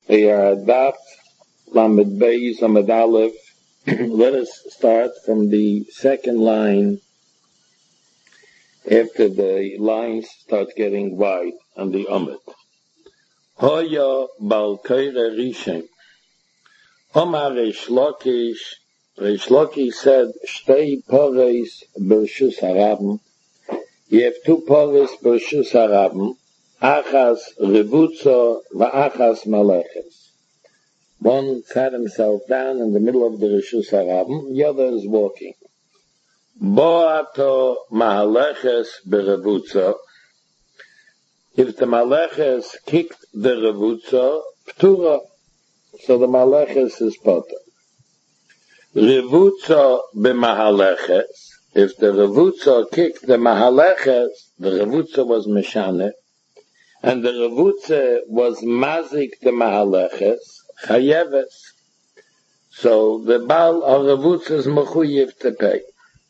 Daf Lamed Beis Lamed Aleph. Let us start from the second line after the lines start getting wide on the Amud. Hoya Bal Koire Rishon. Omar Reish Lakish said, Shtei Pores Bershus Harabim. You have two Pores Bershus Harabim. Achas Revutza va'achas Maleches. One sat himself down in the middle of the Reshus Harabim, the other is walking. Bo'ato Maleches berevutza. If the Maleches kicked the Revutza, Ptura, so the Maleches is Potter. Revutza b'Mahaleches. If the Revutza kicked the Mahaleches, the Revutza was Meshane, and the Revutze was Mazik the Mahaleches, Chayeves. So the Baal of Revutze is Mechuyev to pay.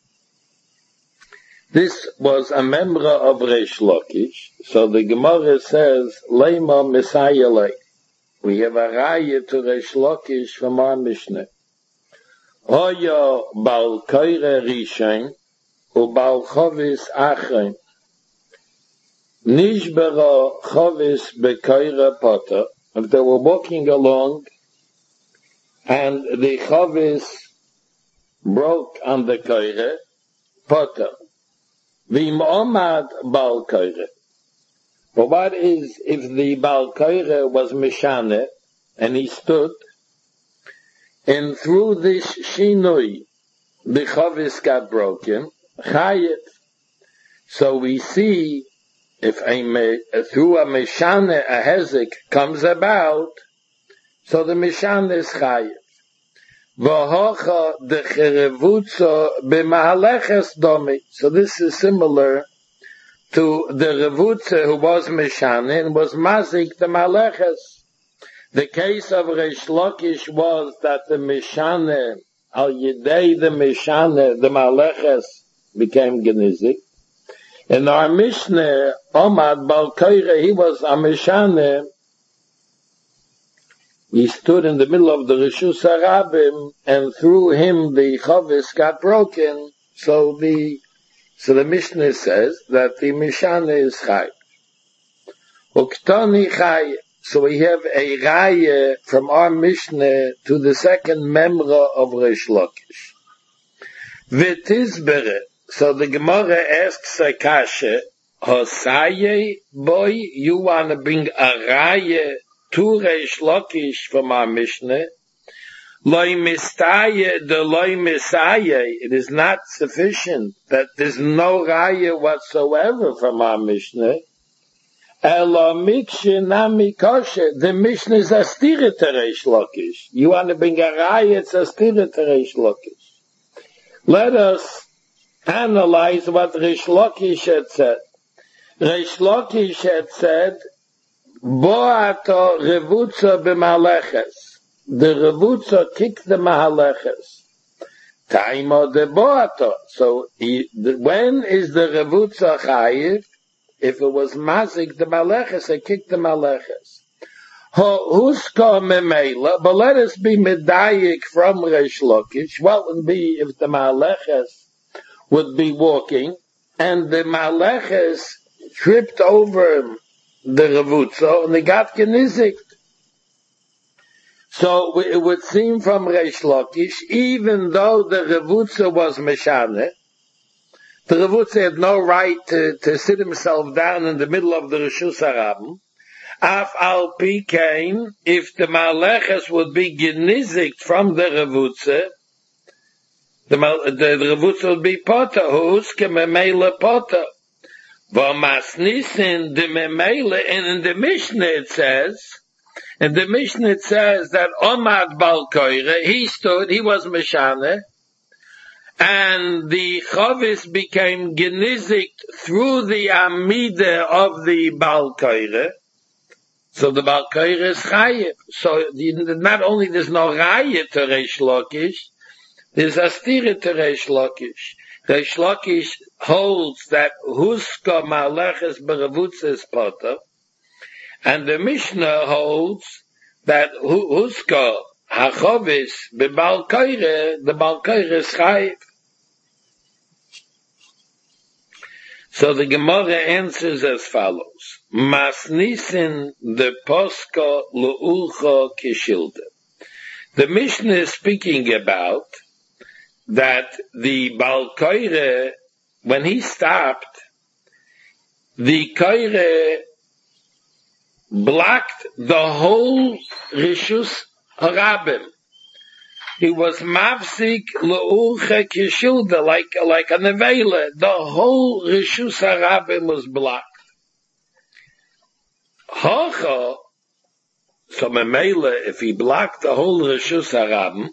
This was a member of Reish Lakish. So the Gemara says, Leima Messiah Lei. We have a raya to Reish Lakish from our Mishnah. Hoya Bal Koire Rishon, U Bal Chovis Achrein. Nishbera Chovis Bekoire Potter. If they were walking along and the Chovis broke on the Koire, Potter. V'im Omad Bal Koire. But what is if the Bal Koire was Meshane and he stood and through this Shinui the Chovis got broken, Chayev. So we see if through a Meshane a Hezek comes about, so the Meshane is Chayev. V'hocha de Cherevutza b'Mahaleches domi. So this is similar to the Revutza who was Meshane and was Mazik the Maleches. The case of Reish Lakish was that the Meshane, al Yidei the Meshane, the Maleches became Genizik. In our Mishnah, Omad Bal Koire, he was a Meshane. He stood in the middle of the Reshus Harabim, and through him the Chovis got broken. So the Mishnah says that the Meshane is Chay. Uktani Chay. So we have a raya from our Mishnah to the second memra of Reish Lakish. V'tizbere. So the Gemara asks a kasha, Hosaye, boy, you want to bring a raya to Reish Lakish from our Mishnah? Loi mistaye de loi misaye. It is not sufficient that there's no raya whatsoever from our Mishnah. Ela mikshe nami kosher. The Mishnah is astira to Reish Lakish. You want to bring a raya, it's astira to Reish Lakish. Let us analyze what Reish Lakish had said. Reish Lakish had said, Bo'ato Revutza b'Mahaleches. The Revutza kicked the Mahaleches. Taimo de Bo'ato. So when is the Revutza Chayiv? If it was Mazik the Maleches, they kicked the Maleches. Huska memela. But let us be medayik from Reish Lakish. What would be if the Maleches would be walking and the Maleches tripped over the Revutza and they got genizik? So it would seem from Reish Lakish, even though the Revutza was Meshane, the Revutza had no right to sit himself down in the middle of the Reshus Harabim. Af al pi kain, if the Maleches would be genizik from the Revutza, the Revutza would be Potter, huske memele Potter. V'masnisin de memele, and in the Mishnah it says that Omad Bal Koire, he stood, he was Meshane, and the Chovis became genizik through the Amida of the Bal Koire. So the Bal Koire is Chayev. So not only there's no Raya to Reish Lakish, there's Astira to Reish Lakish. Reish Lakish holds that Huska Maleches berevutza is Potter, and the Mishnah holds that Huska Hachovis Bebal Koire, the Bal Koire is Chayiv. So the Gemara answers as follows. Masnisin de Poska Lu'ucha Kishilde. The Mishnah is speaking about that the Bal Koire, when he stopped, the Koire blocked the whole Rishus Harabim. He was mafsik le'ucha kishilda, like a nevela. The whole Rishus Harabim was blocked. Hacha, so memela, if he blocked the whole Rishus Harabim,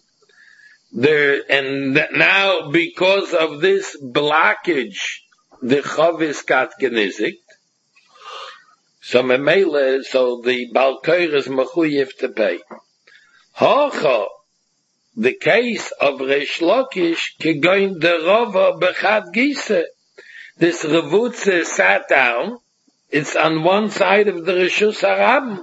now because of this blockage, the chavis got genizik. So memela, so the Bal Koire is mechuyev to pay. Hacha, the case of Reish Lakish, kegoin de Rava bechad gise. This Revutze sat down. It's on one side of the Rishus Harabim.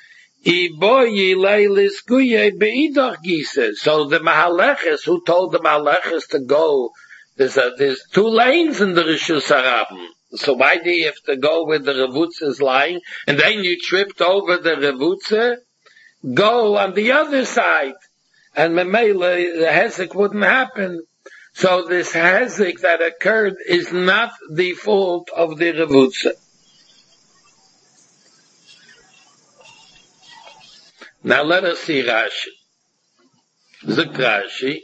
So the Mahaleches, who told the Mahaleches to go, there's two lanes in the Rishus Harabim. So why do you have to go where the Revutze is lying? And then you tripped over the Revutze? Go on the other side. And Memela, the Hezek wouldn't happen. So this Hezek that occurred is not the fault of the Revutze. Now let us see Rashi. Zuk Rashi.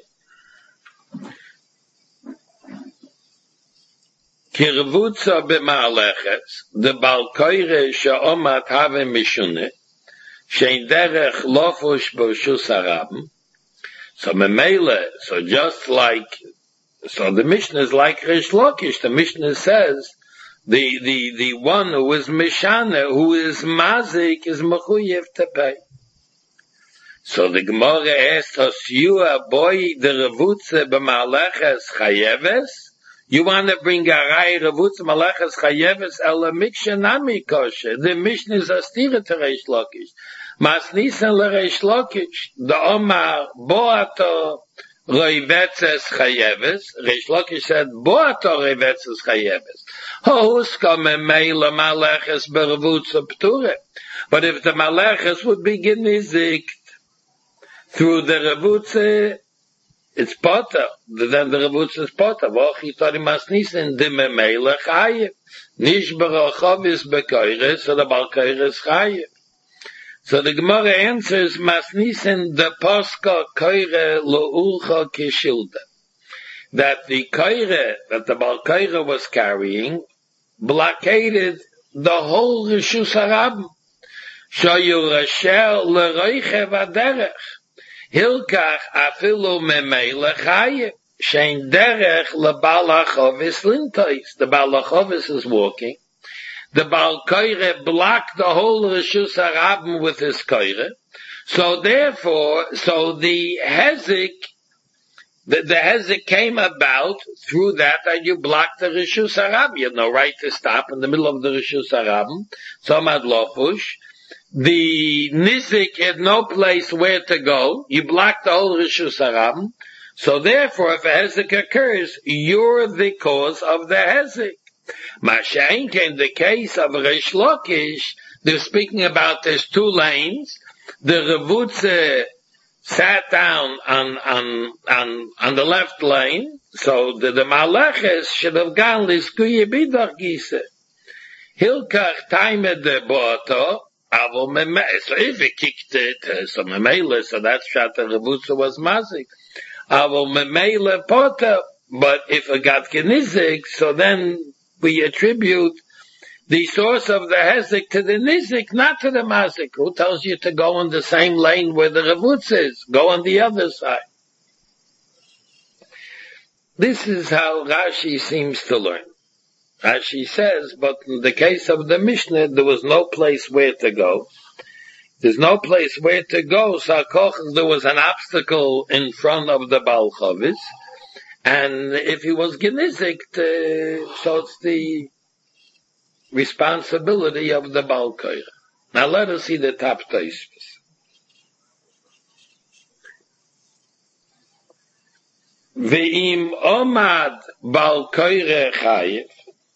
Ki Revutze b'ma'aleches, the Bal Koire she'omat have mishune, she'in derech lofush b'Rishus Harabim. So Memele, so just like, so the Mishnah is like Reish Lakish. The Mishnah says, the one who is Mishana, who is Mazik, is Mechuyev to pay. So the Gemara asks us, you are boy, the Revutze b'ma'aleches chayeves? You want to bring a Rai Revutze b'ma'aleches chayeves el miksha nami kosher. The Mishnah is astira to Reish Lakish. Masnisan l'Reish Lakish, the Omar Boato Reivetzes Chayeves. Reish Lakish said Boato Reivetzes Chayeves. Hohuska memeila maleches berevutze pture. But if the maleches would be genizikt through the revutze, it's potter. Then the revutze is potter. Vochi tori masnisan de memeila chayev. Nish berachavis bekoire, so the Bal Koire is chayev. So the Gemara answers, Masnisen the Poska Koire Lo'ulcha Kishilda. That the Koire, that the Bal Koire was carrying, blockaded the whole Rishus Harabim. Shoyu Rashel L'Roiche V'Derech. Hilkach Afilu Memele Chaye. Shein Derech L'Bal HaChovis Lintois. The Bal HaChovis is walking. The Bal Koire blocked the whole Rishus Harabim with his Koire. So therefore, the Hezek, the Hezek came about through that you blocked the Rishus Harabim. You had no right to stop in the middle of the Rishus Harabim. So Madlofush. The Nizik had no place where to go. You blocked the whole Rishus Harabim. So therefore, if a Hezek occurs, you're the cause of the Hezek. Mashain came the case of Reish Lakish. They're speaking about there's two lanes. The Revutze sat down on the left lane, so the Maleches should have gone Liskuye Bidach Gise. Hilkach Taime de Boto, Avo Memele. So if he kicked it, so Memele, so that's what the Revutze was Mazik. Avo Memele Potter. But if it got Genizik, so then we attribute the source of the Hezek to the Nizik, not to the Mazik. Who tells you to go in the same lane where the Revutz is? Go on the other side. This is how Rashi seems to learn. Rashi says, but in the case of the Mishnah, there was no place where to go. There's no place where to go, so there was an obstacle in front of the Bal Chavis. And if he was genizik, so it's the responsibility of the Bal Koire. Now let us see the top Tosfos. Ve'im omad bal koire chayev.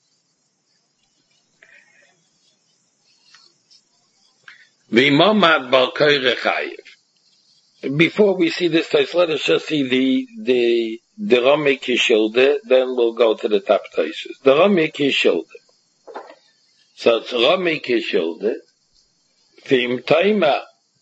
Ve'im omad bal koire chayev. Before we see this text, let us just see the Rami Kishilde, then we'll go to the top places. The Rami Kishilde. So it's Rami Kishilde. Ve'im taima.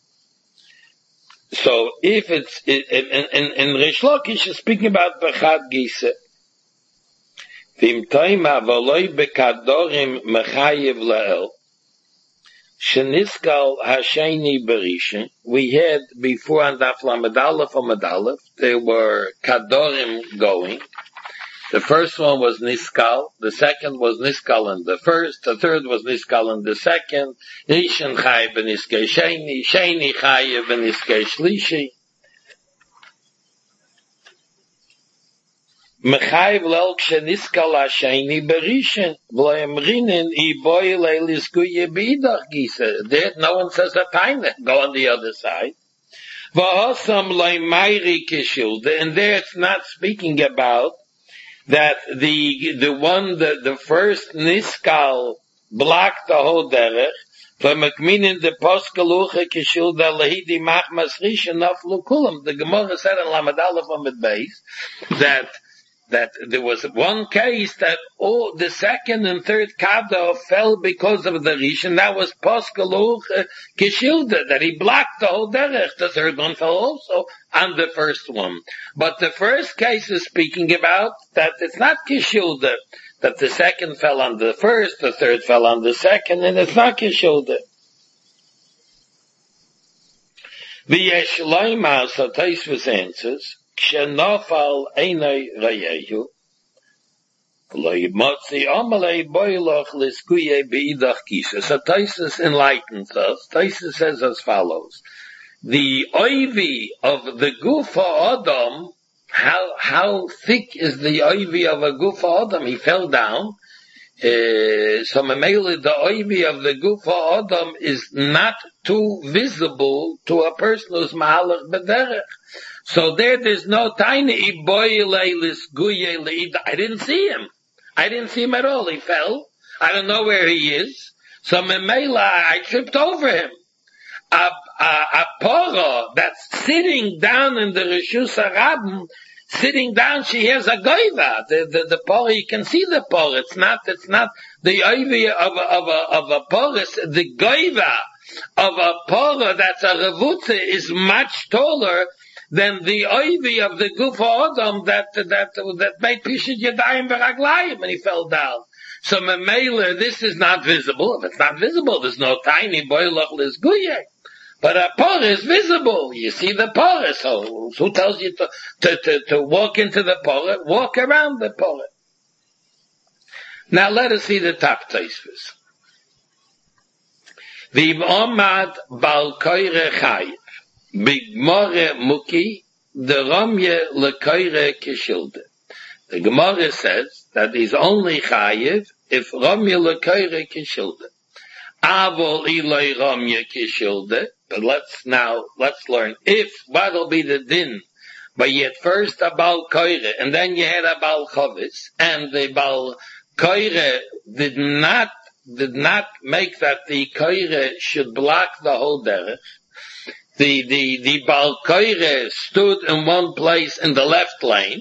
So if it's in Rish Lakish is speaking about Bechad Gise. Vim Taima Voloi Bekadorim Mechayev Lael Sheniskal Hasheni Berishin. We had before on Daf Lamed Aleph or Medalef, there were Kadorim going. The first one was Niskal, the second was Niskal in the first, the third was Niskal in the second, Rishon Chayev Beniskei Sheni, Sheni Chayev Beniskei Shlishi. Mechayev Lel Ksheniskal HaSheni Berishin, V'loyem Rinin Iboy Leiliskuye B'idach Gisa. There, no one says a taina, go on the other side. V'hosam Leimayri Kishilde, and there it's not speaking about that the first Niskal blocked the whole derech, from Mekminin the Poskeluche Kishil da Lahidi Machmas Rishon Naflu Kulam. The Gemara said in Lamed Aleph Amid Beis that there was one case that the second and third Kado fell because of the Rishon. That was Poskeluche Kishilda, that he blocked the whole derech. The third one fell also on the first one. But the first case is speaking about that it's not Kishilda, that the second fell on the first, the third fell on the second, and it's not Kishilda. V'yesh loymar, so Tosfos answers, Kshenofal einay rayehu, loymotzi amalei boiloch liskuye beidach kisha. So Tosfos enlightens us. Tosfos says as follows: the oivi of the gufa Adam, how thick is the oivi of a gufa Adam? He fell down. So Mamela, the oivi of the gufa Adam is not too visible to a person who's mahalach b'derech. So there's no tiny iboyleilis guye leid. I didn't see him. I didn't see him at all. He fell. I don't know where he is. So Mamela, I tripped over him. A pora that's sitting down in the Rishus HaRabim, sitting down, she has a goiva. The pora, you can see the pora. It's not the oivi of a pora. The goiva of a pora that's a revutze is much taller than the oivi of the gufa Adam that made Pishit Yadayim V'Raglayim and he fell down. So Mamela, this is not visible. If it's not visible, there's no tiny boiloch lisguye. But a pora is visible. You see the pora. So who tells you to walk into the pora? Walk around the pora. Now let us see the top Tosfos. V'omad bal koire chayev b'gmore muki deromye lekoire kishilde. The Gemara says that he's only chayev if romye lekoire kishilde. Avol ilay romye kishilde. But let's learn what'll be the din. But yet first a bal koire, and then you had a bal chovis, and the bal koire did not make that the koire should block the whole derech. The bal koire stood in one place in the left lane,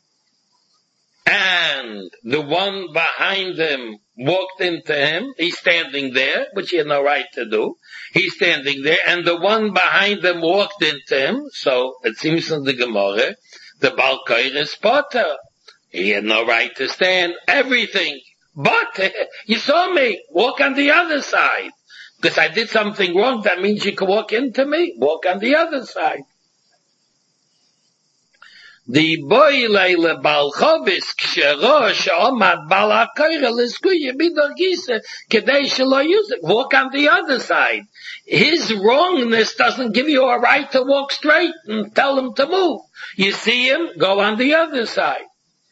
and the one behind him walked into him. He's standing there, which he had no right to do. He's standing there, and the one behind him walked into him. So it seems in the Gemara, the Bal Koire is potter. He had no right to stand. Everything. But you saw me. Walk on the other side. Because I did something wrong, that means you can walk into me. Walk on the other side. The boy leile bal chovis kshero she'omad bal hakoire liskuye b'idach gisa kedei shelo use it. Walk on the other side. His wrongness doesn't give you a right to walk straight and tell him to move. You see him, go on the other side.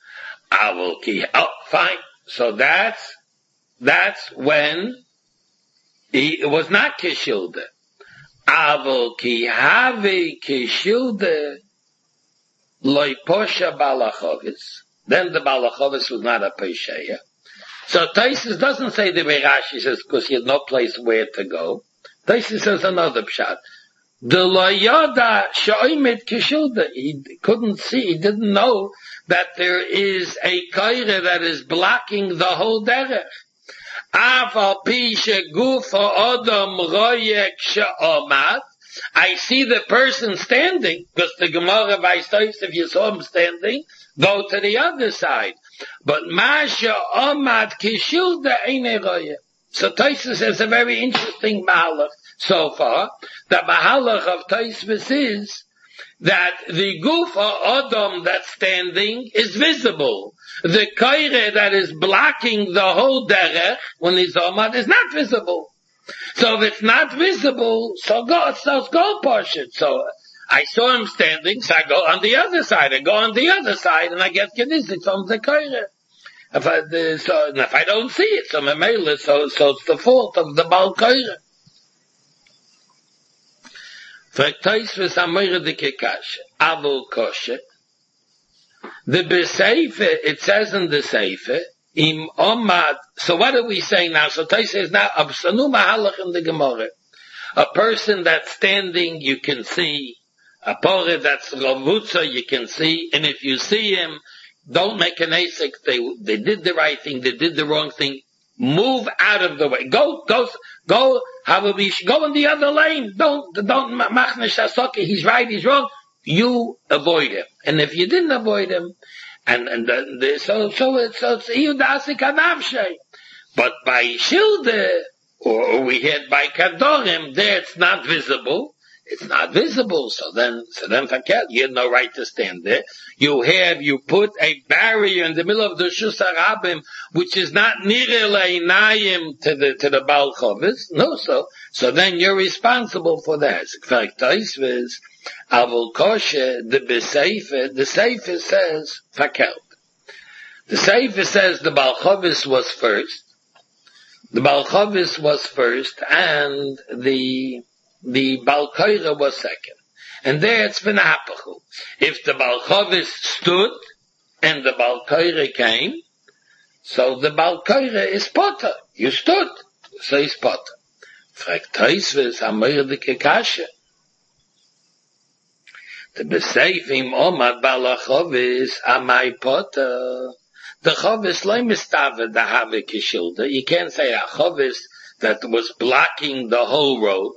Fine. So that's when it was not kishilde. Avol ki have kishilde. Loi posha balachovis. Then the balachovis was not a pesheya. So Taisus doesn't say the way Rashi says, because he had no place where to go. Taisus says another pshat. The loyada shoimet kishilda. He couldn't see, he didn't know that there is a kaira that is blocking the whole derech. Aval pisha gufa adam royek she'omad. I see the person standing, because the Gemara Vaistais, if you saw him standing, go to the other side. But Masha Omad Kishilda Eine Roye. So Taisus has a very interesting mahalach so far. The mahalach of Taisus is that the Gufa Adam that's standing is visible. The Kaire that is blocking the whole derech when he's Omad is not visible. So if it's not visible, so go push it. So I saw him standing, so I go on the other side. I go on the other side, and I get Knesset from the Kaira. If I don't see it, so it's the fault of the Baal Kaira. The Beseife, it says in the Seife, Im Omad. So what are we saying now? So Tais says now, Absanu Mahalach in the Gemara. A person that's standing, you can see. A Pore that's Ravutza, you can see. And if you see him, don't make an asik. They did the right thing, they did the wrong thing. Move out of the way. Go in the other lane. Don't machne shasoke. He's right, he's wrong. You avoid him. And if you didn't avoid him, so it's Iyudasik Anavshay. But by Shilde, or we had by Kadorim, there it's not visible. It's not visible. So then Fakel, you had no right to stand there. You put a barrier in the middle of the Shus Harabim, which is not Nireh Leinayim to the Baal Chovis. No, so then you're responsible for that. In fact, Taisviz, Avul Koshe, the Seife says, Fakel. The Seife says the Baal Chovis was first. The Baal Chovis was first, and the Baal Kaira was second. And there it's v'nahapachu. If the Baal Chovis stood, and the Baal Kaira came, so the Baal Kaira is potter. You stood, so he's potter. Fragt Taisves, Amir de Kekashe. The Beseifim Omad Baal Chovis, Amai potter. The Chovis loy mistave the have kishilda. You can't say a Chovis that was blocking the whole road.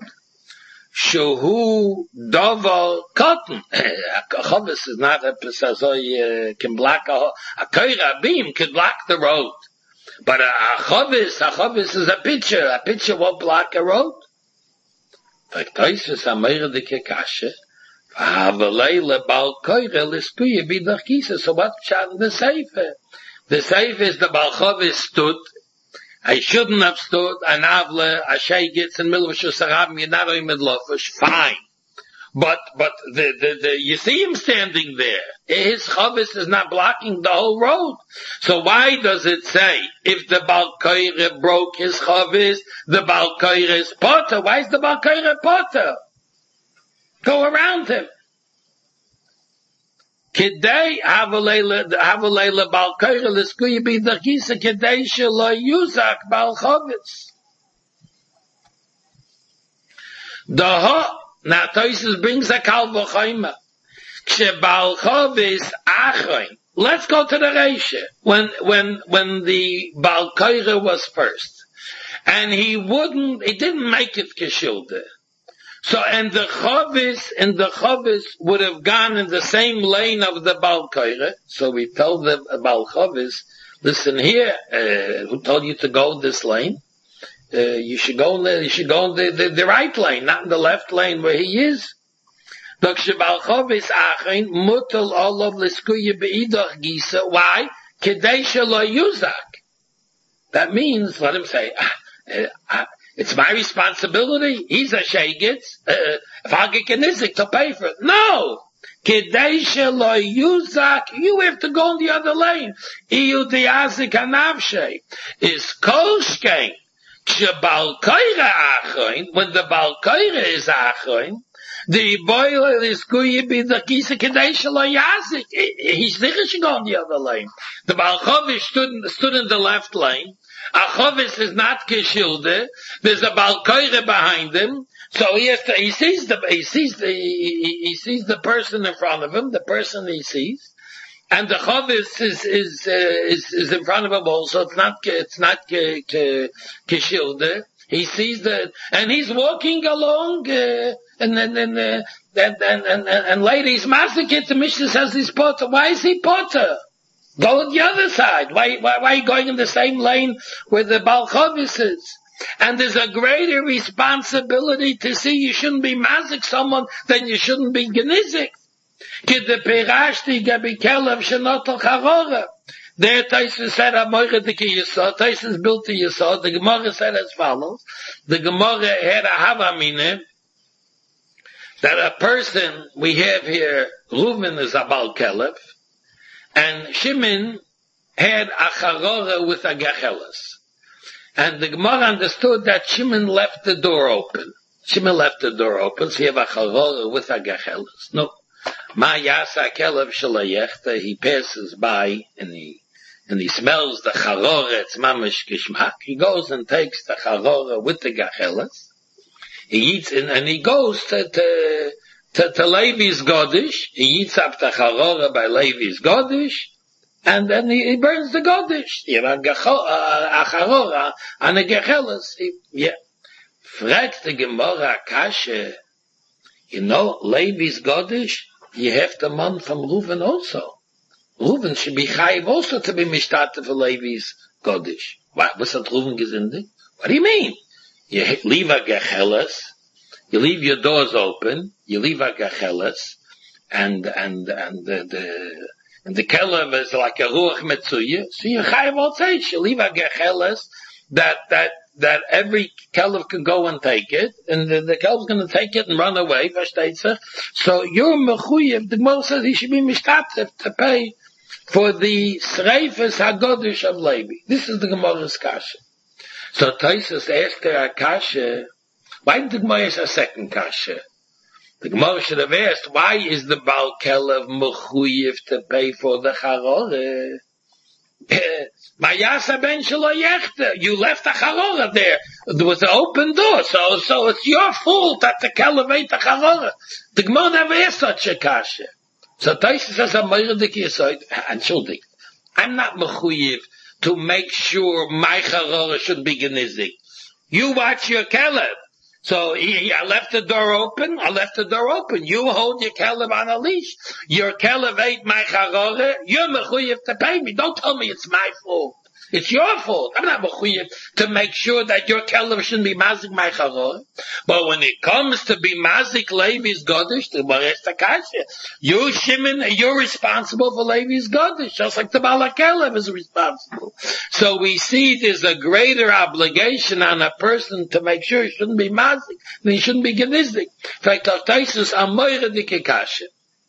Shuhu doval cotton. A Chovis is not a pesazoy can block a koira beam can block the road. But a Chovis is a pitcher. A pitcher won't block a road. Like Toisus Amir de Kekashe. Havelela Baal Koira liskuye bidachkisa. So what chat the Seife? The Seife is the Baal Chovis stood. I shouldn't have stood. An avle, a shay gets in the middle of Shus Harabim, you're not even midlofish. Fine. But you see him standing there. His Chovis is not blocking the whole road. So why does it say, if the Baal Koira broke his Chovis, the Baal Koira is potter? Why is the Baal Koira potter? Go around him. Kedei havalela Baal Koira l'skuye b'dachisa kedei shelo yuzak Baal Chovis. Now Tosis brings a kal v'choyma. Kshe Baal Chovis achoin. Let's go to the Reisha. When the Baal Koira was first, and he didn't make it kishilde. So, and the Chavis would have gone in the same lane of the Baal Koira. So we told the Baal Chavis, listen here, who told you to go this lane? You should go in the right lane, not in the left lane where he is. Why? Kedei lo yuzak. That means, let him say, it's my responsibility. He's a sheigitz. If I get kenizik to pay for it. No! Kedei lo yuzak. You have to go in the other lane. Iyu diazik anavshe. Is kolshkein. When the Baal Koira is achoin, The boiler is going to be the Kisa Kadesh Lo Yazik. He's thinking on the other lane. The Balchovish stood in the left lane. Achovis is not Kishilde. There's a Balkoire behind him. So he sees the person in front of him, the person he sees. And the Chovis is in front of him also. It's not Kishilde. He sees and he's walking along, and ladies, Masakit, the Mishnah says he's Potter. Why is he Potter? Go on the other side. Why are you going in the same lane where the Balchovis is? And there's a greater responsibility to see you shouldn't be mazik someone than you shouldn't be genizik. Kid the Pirashti Gabi Kelev Shenotel Charora. There Taisus said, Amoichadiki Yisod, Taisus built the Yisod, the Gemara said as follows, the Gemara had a Havamine, that a person, we have here, Reuven is a Bal Kelev, and Shimon had a Charora with a Gecheles. And the Gemara understood that Shimon left the door open. So you have a Charora with a Gecheles. No. Ma Yasa Kelev Shalayechta, he passes by, and he smells the Charora, it's mamish kishmak. He goes and takes the Charora with the Gecheles. He eats, and he goes to Levi's Godish. He eats up the Charora by Levi's Godish, and then he burns the Godish. You have a Charora and a Gecheles. Yeah. Fragt the Gemara Kashe, Levi's Godish, you have the man from Reuven also. Reuven should be chayiv also to be mishtate for Levi's Godish. Was that Reuven gesindig? What do you mean? You leave a Gecheles, you leave your doors open, you leave a Gecheles, and the kelev is like a ruach metzuya, so you chayiv also, you leave a Gecheles that every kelev can go and take it, and the kelev's going to take it and run away, so you're mechuyev, the Gemara says he should be mishtate to pay for the Sreifes HaGodish of Levi. This is the Gemara's Kasha. So Taisus asked her a Kasha, why did the Gemara ask a second Kasha? The Gemara should have asked, why is the Baal Kelev mechuyev to pay for the Charora? Mayasa ben Shaloyechta, you left the Charora there. There was an open door, so it's your fault that the Kelev ate the Charora. The Gemara never asked such a Kasha. So Taisus says, I'm not mechuyev to make sure my Charora should be genizik. You watch your Kelev. So I left the door open. You hold your Kelev on a leash. Your Kelev ate my Charora. You're mechuyev to pay me. Don't tell me it's my fault. It's your fault. I'm not mechuyev to make sure that your Kelev shouldn't be mazik my Charora. But when it comes to be mazik Levi's Godish, the Maresta Kasha, you Shimon, you're responsible for Levi's Godish, just like the Baal Kelev is responsible. So we see there's a greater obligation on a person to make sure he shouldn't be mazik, and he shouldn't be genizik. In fact, Taisus Amoira Dike Kasha.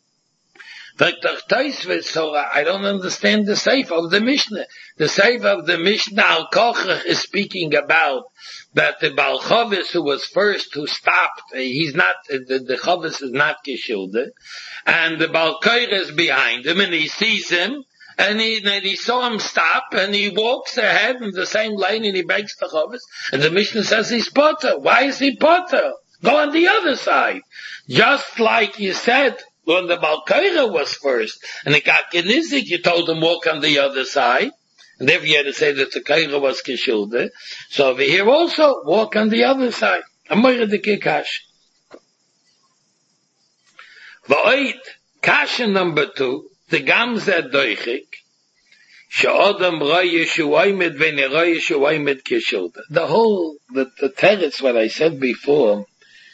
So I don't understand the seif of the Mishnah. The seif of the Mishnah Al Kochach is speaking about that the Baal Chovis who was first, who stopped, he's not, the Chovis is not Kishilde, and the Baal Koire is behind him, and he sees him, and he saw him stop, and he walks ahead in the same lane, and he begs the Chovis, and the Mishnah says he's Potter. Why is he Potter? Go on the other side. Just like you said, when the Baal Koire was first, and it got genizik, you told him walk on the other side, and therefore you had to say that the Koire was Kishilde. So over here also, walk on the other side. Amoira de Kikash. V'oid, Kasha number 2, the Gamze Doichik, She'odam Roye Shuoimed V'ne Roye Shuoimed Kishilde. The whole, the teretz, what I said before,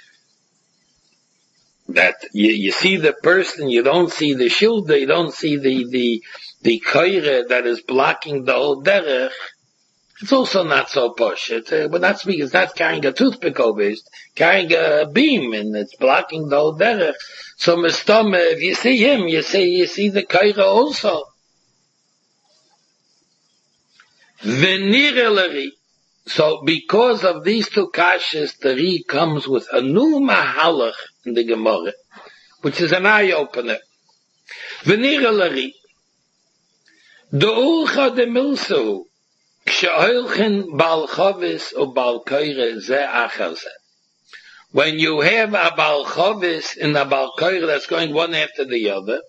that you see the person, you don't see the shilda, you don't see the koire that is blocking the whole derech. It's also not so posh. But not speaking, it's not carrying a toothpick over it, it's carrying a beam, and it's blocking the whole derech. So Mistama, if you see him, you see the koire also. V'nireleri. So because of these two kashas, the Ri comes with a new mahalach in the Gemara, which is an eye-opener. V'nira lari, Do'ulcha de milsu, k'sha'olchen bal chovis u bal koire ze achar ze. When you have a bal chovis and a bal koire that's going one after the other,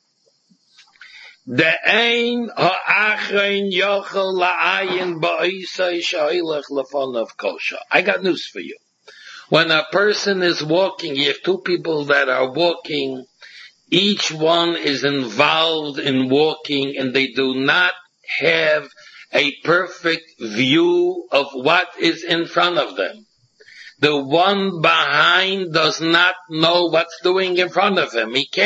the ein ha'achrein yochel la'ayin ba'isai sha'ilach lefonav kosha. I got news for you. When a person is walking, you have two people that are walking, each one is involved in walking and they do not have a perfect view of what is in front of them. The one behind does not know what's doing in front of him. He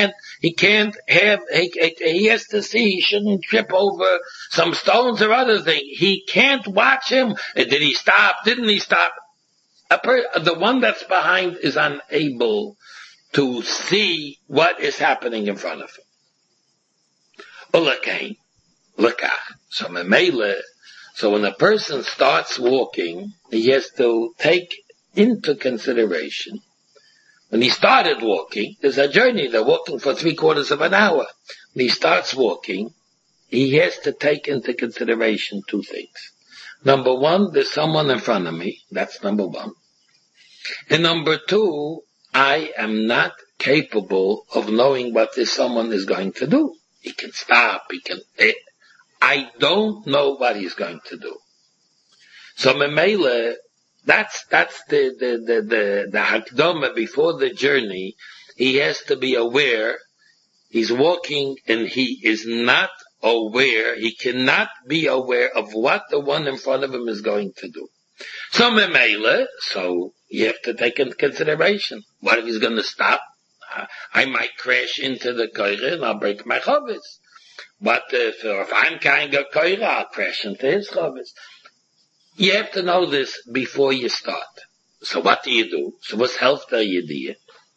has to see, he shouldn't trip over some stones or other thing. He can't watch him. Did he stop? Didn't he stop? The one that's behind is unable to see what is happening in front of him. Ulakain, lekach. So when a person starts walking, he has to take into consideration. When he started walking, there's a journey, they're walking for 3/4 of an hour. When he starts walking, he has to take into consideration two things. Number one, there's someone in front of me. That's number one. And number two, I am not capable of knowing what this someone is going to do. He can stop, I don't know what he's going to do. So Memele, that's the Hakdama before the journey. He has to be aware. He's walking and he is not aware. He cannot be aware of what the one in front of him is going to do. So Memele, so you have to take into consideration. What if he's going to stop? I might crash into the koire and I'll break my chovis. But if I'm carrying a koire, I'll crash into his chovis. You have to know this before you start. So what do you do? So what's health there you do?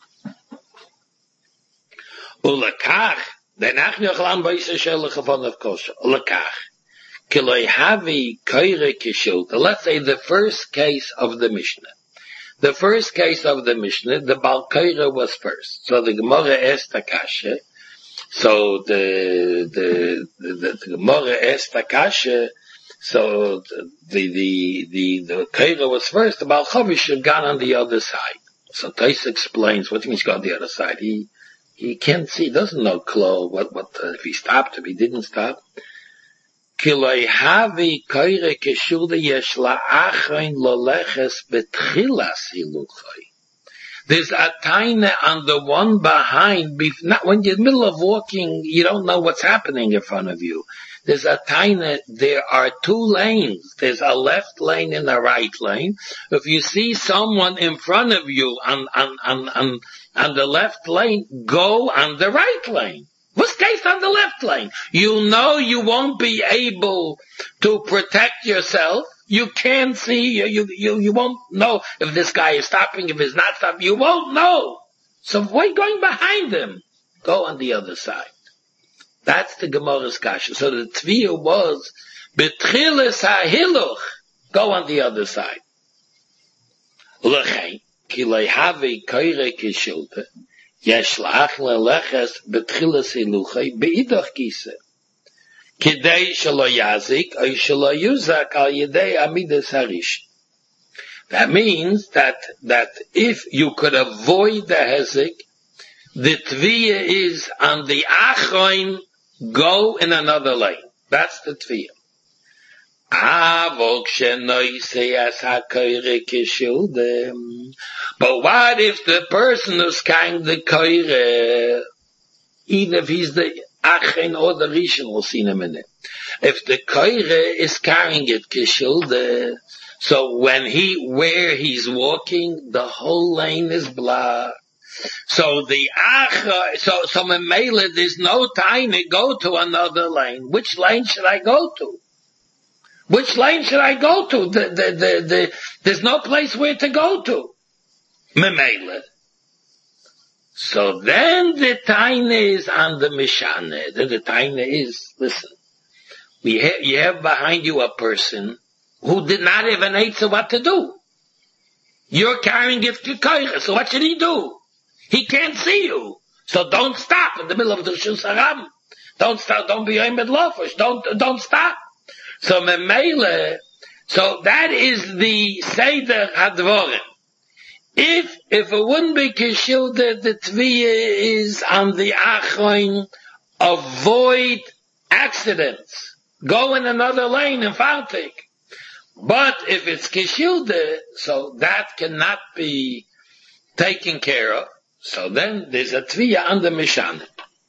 Ulakach, danach nochlam boise shel chavon of kosher. Ulakach, kiloi havi koire kishult. Let's say the first case of the Mishnah. The first case of the Mishnah, the Bal Koire was first. So the Gemara asked Akasha. So the Gemara asked Akasha. So the Koire was first. The Bal Chovish should have gone on the other side. So Tais explains what means go on the other side. He can't see, doesn't know Klo, if he stopped, if he didn't stop. Kiloi havi koire keshulde yesh la'achain loleches betchilas hiluchai. There's a taina on the one behind, not when you're in the middle of walking, you don't know what's happening in front of you. There's a taina, there are two lanes. There's a left lane and a right lane. If you see someone in front of you on the left lane, go on the right lane. What's case on the left lane? You know you won't be able to protect yourself. You can't see, you won't know if this guy is stopping, if he's not stopping. You won't know. So why going behind him? Go on the other side. That's the Gemara's kasha. So the Tviyah was, Betchilas hahiluch, go on the other side. L'chein, ki leihavi koire kishulta, yesh la'ach le'leches betchilas hiluchai be'idach kise. Kidei shelo yazik, or shelo yuzak al yedei amidas harish. That means that if you could avoid the hezek, the Tviyah is on the achroin, go in another lane. That's the Tviyah. But what if the person who's carrying the koire, even if he's the Achen or the Rishon, we'll see in a minute. If the koire is carrying it kishilde, so where he's walking, the whole lane is blocked. So the so Memele, there's no time to go to another lane. Which lane should I go to? Which lane should I go to? There's no place where to go to. Memele. So then the taina is on the Mishane. Then the taina is, listen, you have behind you a person who did not have an answer what to do. You're carrying it to Koire, so what should he do? he can't see you. So don't stop in the middle of the Rishus Haram. Don't stop, don't be aimed at lofish. Don't stop. So Memele, so that is the Seder Hadvorim. If it wouldn't be Kishilda, the Tviyah is on the Achroin, avoid accidents. Go in another lane and Fartik. But if it's Kishilda, so that cannot be taken care of. So then there's a Tviyah on the Mishanim.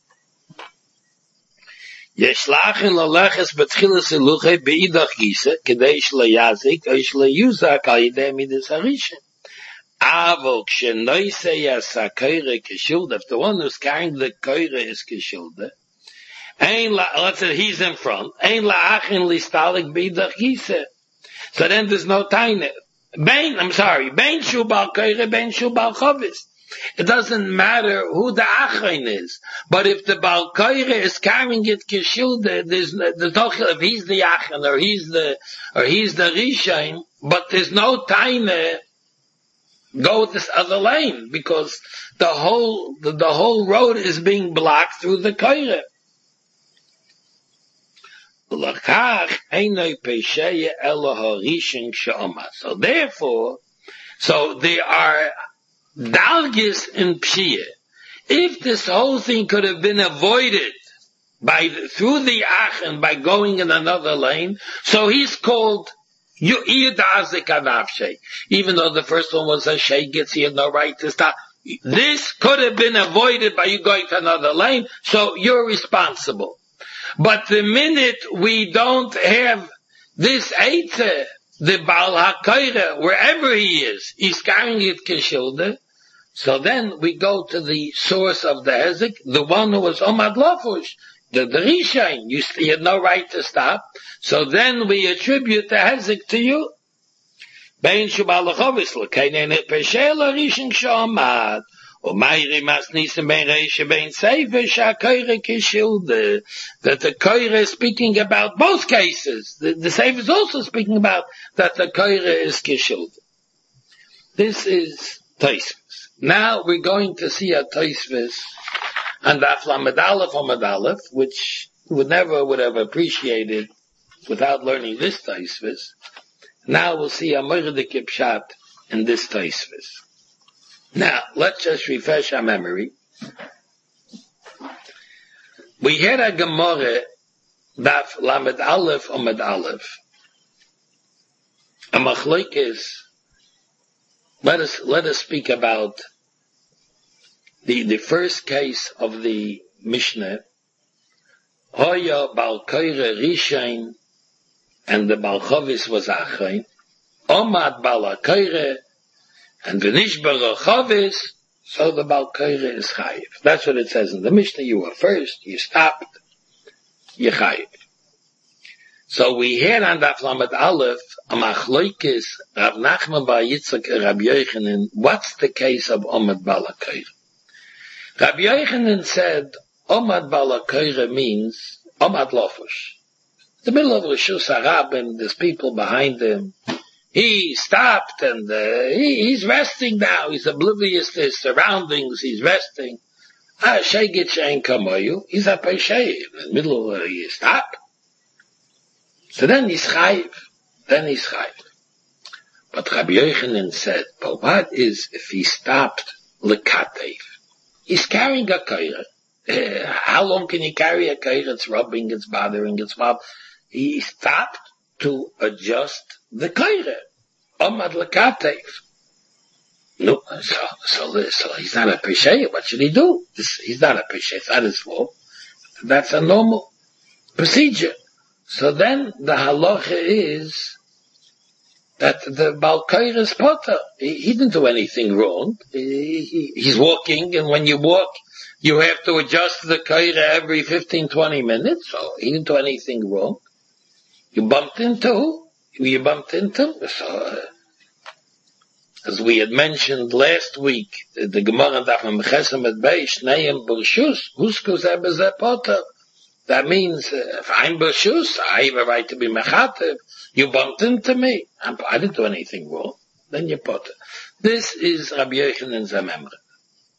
Yeshlachin laleches betchilas eluche beidach gisa kedei shleyazik or shleyuzak al yidei midas harishin. Avol kshenoisei asakayre kishulda. If the one who's carrying the koyre is kishulda, let's say he's in front. Ein la'achin listalik beidach gisa. So then there's no taina. Bein shubal koyre, bein shubal chovis. It doesn't matter who the Achain is. But if the Baal Koire is carrying it Kishilda, there's no, if he's the Achain or he's the Rishain, but there's no time go this other lane because the whole road is being blocked through the Koire. So therefore, there are Dalgis in Pshia. If this whole thing could have been avoided through the Achen by going in another lane, so he's called Yu'ir Dazik Anavshe. Even though the first one was a Shegetz, he had no right to stop. This could have been avoided by you going to another lane, so you're responsible. But the minute we don't have this Eitze, the Baal HaKoire, wherever he is, he's carrying it Kishilda, so then we go to the source of the Hezek, the one who was Omad Lofush, the Rishain. You had no right to stop. So then we attribute the Hezek to you. Bein Shubal Lachovis, L'keinen Peshel Rishin Shomad, Umayri Masnisim Bein Reisha Bein Sefer Sha'Koire Kishilde, that the Koire is speaking about both cases. The Sefer is also speaking about that the Koire is Kishilde. This is Tosfos. Now we're going to see a Tosfos and Daf Lamed Aleph, which would have appreciated without learning this Tosfos. Now we'll see a Moirdik Pshat in this Tosfos. Now, let's just refresh our memory. We had a Gemara, Daf Lamed Aleph Amud Aleph. A Machlokes. Let us speak about the first case of the Mishnah. Hoya Baal Koire Rishain and the Baal Chovis was Achain. Omad Baal Koire and V'nishbar Chovis, so the Baal Koire is Chayiv. That's what it says in the Mishnah. You were first, you stopped, you Chayiv. So we hear on Daf Lamed Aleph, a Machlokes, Rav Nachman bar Yitzchak, Rabbi Yochanan, what's the case of Omad Baal Koire? Rabbi Yochanan said, Omad Baal Koire means Omad Lofush. The middle of Rishus Harabim, there's people behind him. He stopped and he's resting now. He's oblivious to his surroundings. He's resting. Shegetz she'ein kamoyu. He's a Peshay. In the middle of he stopped. So then he's chayiv. But Rabbi Yochanan said, but what is if he stopped lekatev? He's carrying a koire. How long can he carry a koire? It's rubbing, it's bothering, it's mob. He stopped to adjust the koire. Omad lekatev. No, so he's not a peshay. What should he do? He's not a peshay. It's not his fault. That's a normal procedure. So then the halacha is that the Baal Koire is potter. He didn't do anything wrong. He's walking, and when you walk, you have to adjust the koire every 15-20 minutes. So he didn't do anything wrong. You bumped into. So, as we had mentioned last week, the Gemara Daf Mechesem et Beish Neim Bershus Huskus Ebezeh Potter. That means if I'm Bershus, I have a right to be Mechatev. You bumped into me. I didn't do anything wrong. Then you Potter. This is Rabbi Yochanan's Memra.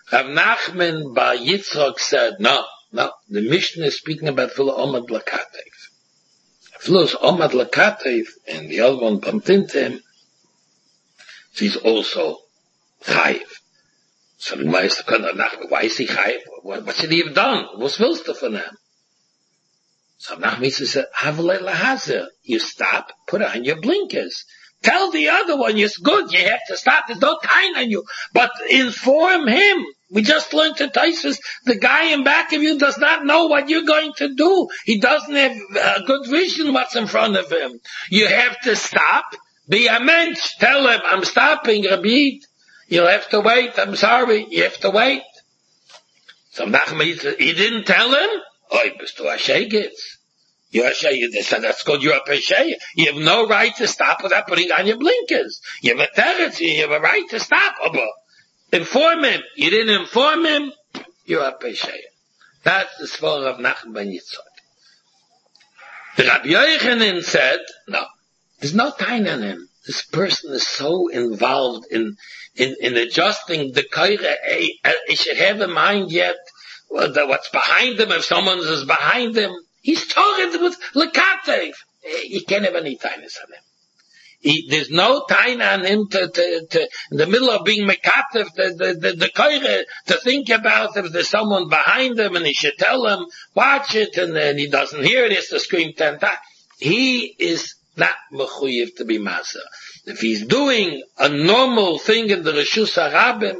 Rav Nachman Bar Yitzchok said, no, the Mishnah is speaking about V'lo Omad Lakatev. V'lo Omad Lakatev, and the other one bumped into him, he's also Chayiv. So the Gemara is Nachman, why is he Chayiv? What should he have done? What's Vilsta for them? So Nachman said, Havlei Lahazer, you stop, put on your blinkers. Tell the other one, it's good, you have to stop, there's no time on you. But inform him. We just learned to Taisus, the guy in back of you does not know what you're going to do. He doesn't have a good vision what's in front of him. You have to stop, be a mensch, tell him, I'm stopping, Rabbi. You'll have to wait, I'm sorry, you have to wait. So Nachman said, he didn't tell him? Oy, bist du a Shegitz? You're a Shegitz, that's called you're a Pesheya. You have no right to stop without putting on your blinkers. You have a teretz, you have a right to stop, but inform him. You didn't inform him, you're a Pesheya. That's the story of Nachman ben Yitzchak. The Rabbi Yochanan said, no, there's no time on him. This person is so involved in adjusting the kaira. He should have in mind yet what's behind him. If someone is behind him, he's talking with lekatev. You can't have any tightness on him. There's no time on him to in the middle of being mekatev, the kaira, to think about if there's someone behind him and he should tell him, watch it, and then he doesn't hear it, he has to scream 10 times. He is not mechuyev to be masa. If he's doing a normal thing in the Reshus HaRabim,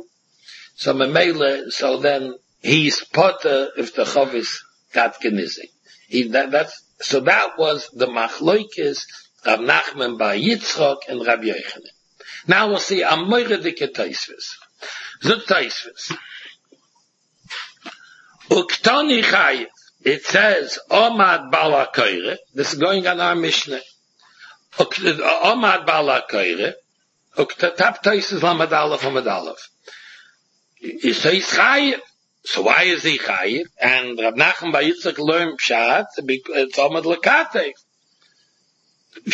so then he's potter if the chavis got genizing. So that was the machloikis Rav Nachman Bar Yitzchok and Rabbi Yochanan. Now we'll see a moire dike Taisvis. Zut Taisvis. Uktoni chayiv. It says, Omad Bala Koire. This is going on our Mishnah. Omad Bala Koire. Uktatap Taisvis Lamad Aleph Lamad Aleph. He says chayiv. So why is he chayiv? And Rav Nachman Bar Yitzchak learned Pshat, it's Omad Lakatev. He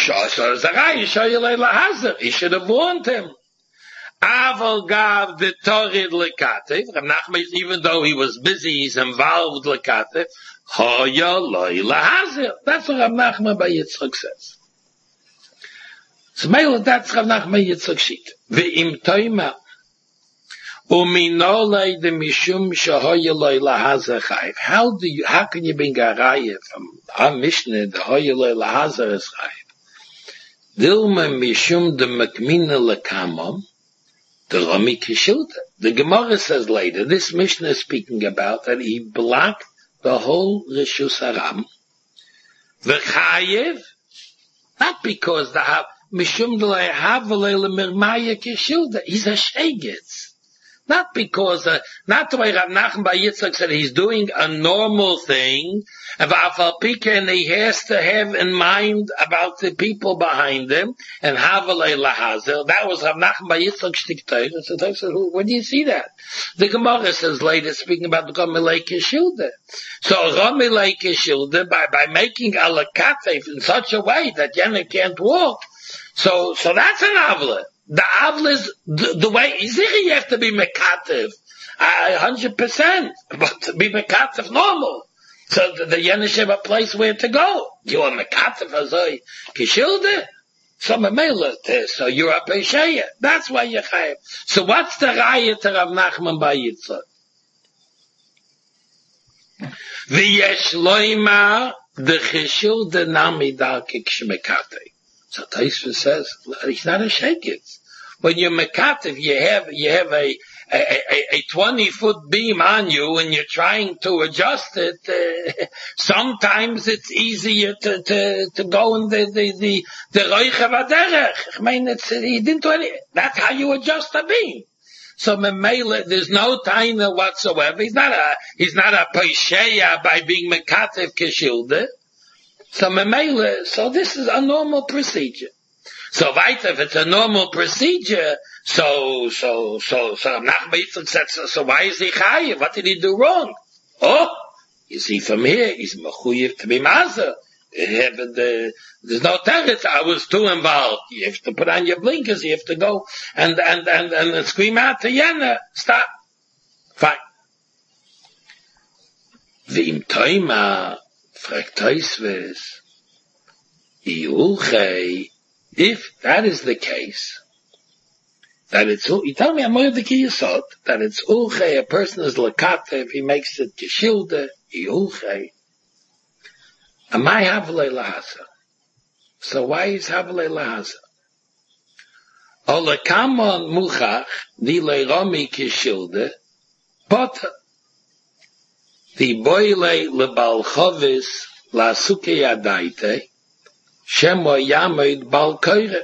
should have warned him. Aval gav the Torid Lekatev. Rav Nachman, even though he was busy, he's involved Lekatev. Hoya loy lahazir. That's what Rav Nachman Bar Yitzchak says. So that's Rav Nachman Yitzchak sheet. Ve'im toima uminolei de mishum shahoya loy lahazir chayv. How can you bring a raya from our Mishnah? The hoya loy lahazir is chayv. Dilma mishum de makmina lekamam, the Rami Kishilta. The Gemara says later, this Mishnah is speaking about that he blocked the whole Reshus HaRabim. V'chayev, not because the mishum de lehavalei lemirmaya Kishilta. He's a shegitz. Not because, not the way Rav Nachman Bar Yitzchak said he's doing a normal thing, and he has to have in mind about the people behind him, and Havalei Lahazel. That was Rav Nachman Bar Yitzchak shtiktay. So I said, where do you see that? The Gemara says later, speaking about the Romilei Kishilda. So Romilei Kishilda, by making a lakatev in such a way that Yenna can't walk, so that's an avla. The avla is the way, you have to be mekatev, 100%, but to be mekatev normal. So the Yenish have a place where to go. You are mekatev azoi kishilde, so you're a pesheya. That's why you're chayav. So what's the raya to Rav Nachman Bar Yitzchak? V'yesh loima the kishilde nami darkik shmekatei. So Taisva says, it's not a shekitz. When you're mekatev, you have a 20-foot beam on you and you're trying to adjust it. Sometimes it's easier to go in the roich havaderech. I mean, he didn't do any, that's how you adjust a beam. So Memela, there's no time whatsoever. He's not a pesheya by being mekatev kishilde. So Memela, so this is a normal procedure. So if it's a normal procedure, so Nachman Yitzchak said, so why is he chayiv? What did he do wrong? Oh, you see from here, he's mechuyev to be mazer. There's no teretz. I was too involved. You have to put on your blinkers. You have to go and scream out to Yenna, stop. Fine. V'im toima, fragt Tosfos, Iulchei, if that is the case, that it's, you tell me, I'm more the Kiyasot, that it's Ulchei, a person is Lakatev, he makes it Geshilde, Iulchei. Am I Havlei Lahasa? So why is Havlei Lahasa? Olakamon Muchach, Dilei Romi Geshilde, Potter. The boile lebal chovis la suke yadaite, shemo yamoid bal koire.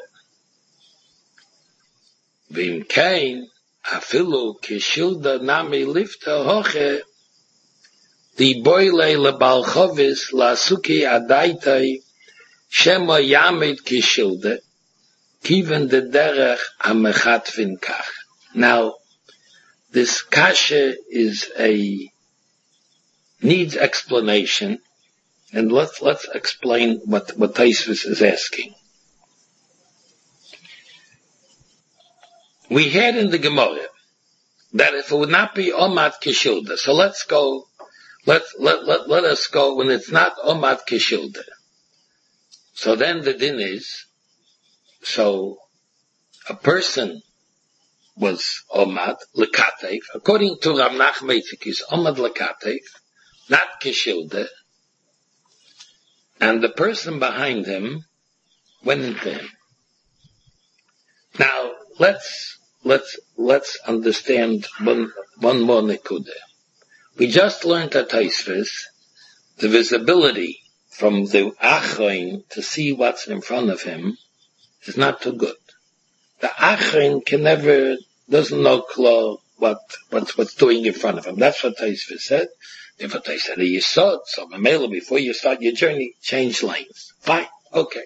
Vim kein, afilu kishilda nami lifta hoche, the boile lebal chovis la suke yadaite, shemo yamoid kishilda, kiven de derech amechat vinkach. Now, this kasha is needs explanation, and let's explain what Tosfos is asking. We had in the Gemara that if it would not be Omad Kishilda, so let us go when it's not Omad Kishilda. So then the din is, so a person was Omad Lekatev, according to Rav Nachman is Omad Lekatev, not Kishilde, and the person behind him went into him. Now, let's understand one more nekuda. We just learned at Tosfos, the visibility from the Achrein to see what's in front of him is not too good. The Achrein doesn't know clear what's doing in front of him. That's what Tosfos said. If they said a yisod, so Mamela, before you start your journey, change lanes. Fine, okay.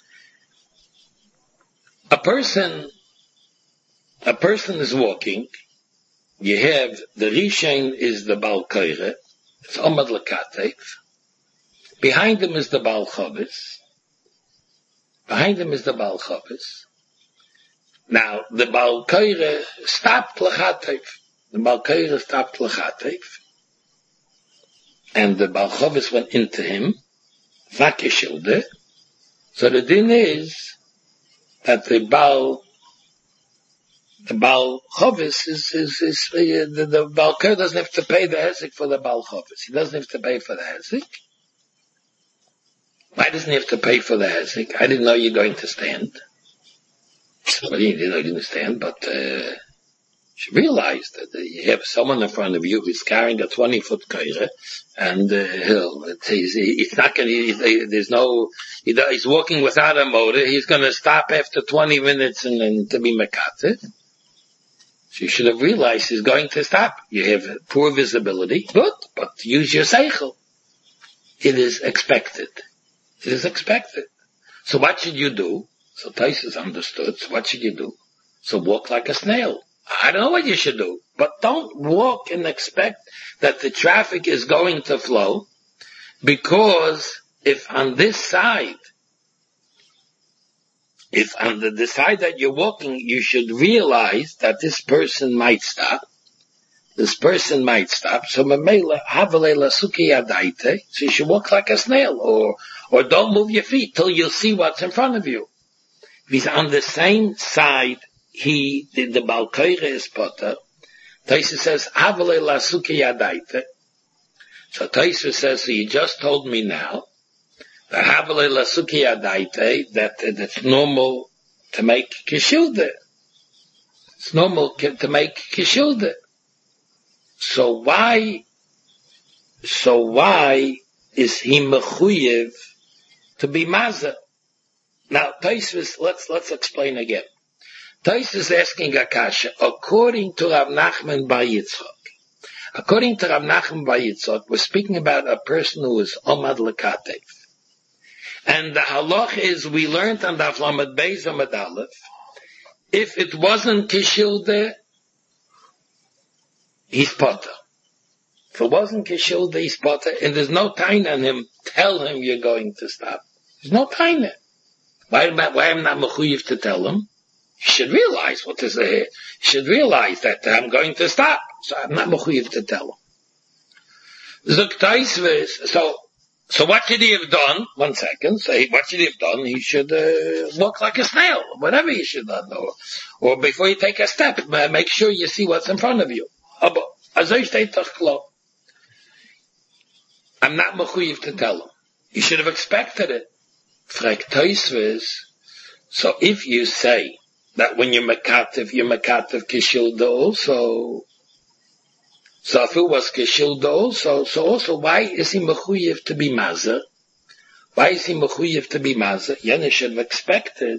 A person is walking. You have the Rishon is the Baal Koire, it's Omad Lekatev. Behind him is the Baal Chovis. Now the Baal Koire stopped Lechatev. And the Baal Chovis went into him, Vakishilde. So the din is that the Baal Chovis the Baal Koire doesn't have to pay the hezek for the Baal Chovis. He doesn't have to pay for the hezek. Why doesn't he have to pay for the hezek? I didn't know you're going to stand. Well, you didn't stand, but you realize that you have someone in front of you who's carrying a 20-foot koire, and he's walking without a motor. He's going to stop after 20 minutes and to be mekatzeh. So you should have realized he's going to stop. You have poor visibility, good, but use your seichel. It is expected. So what should you do? So Tosfos understood. So what should you do? So walk like a snail. I don't know what you should do, but don't walk and expect that the traffic is going to flow, because if on the side that you're walking, you should realize that this person might stop. So you should walk like a snail, or don't move your feet till you see what's in front of you. If he's on the same side, the Baal Koire is potter. Tosfos says, Havale lasuke yadaite. So Tosfos says, so you just told me now, that Havale lasuke yadaite, that it's normal to make kishilde. It's normal to make kishilde. So why is he mechuyev to be mazer? Now, Tosfos, let's explain again. Tosfos is asking Akasha, according to Rav Nachman bar Yitzchok. According to Rav Nachman bar Yitzchok, we're speaking about a person who is Omad Lekatev. And the halach is, we learned on Daf Lamed Beis Amud Aleph, if it wasn't Kishilde, he's potter. If it wasn't Kishilde, he's potter, and there's no time on him, tell him you're going to stop. There's no time. Why am I not mechuyev to tell him? You should realize what is here. You should realize that I'm going to stop. So I'm not mechuyev to tell him. So what should he have done? 1 second. Say, what should he have done? He should walk like a snail. Whatever he should have done. Or before you take a step, make sure you see what's in front of you. I'm not mechuyev to tell him. You should have expected it. So if you say that when you're mekatev kishilda also, so if it was kishilda also, so also why is he mechuyev to be mazer? Why is he mechuyev to be mazer? Yene should have expected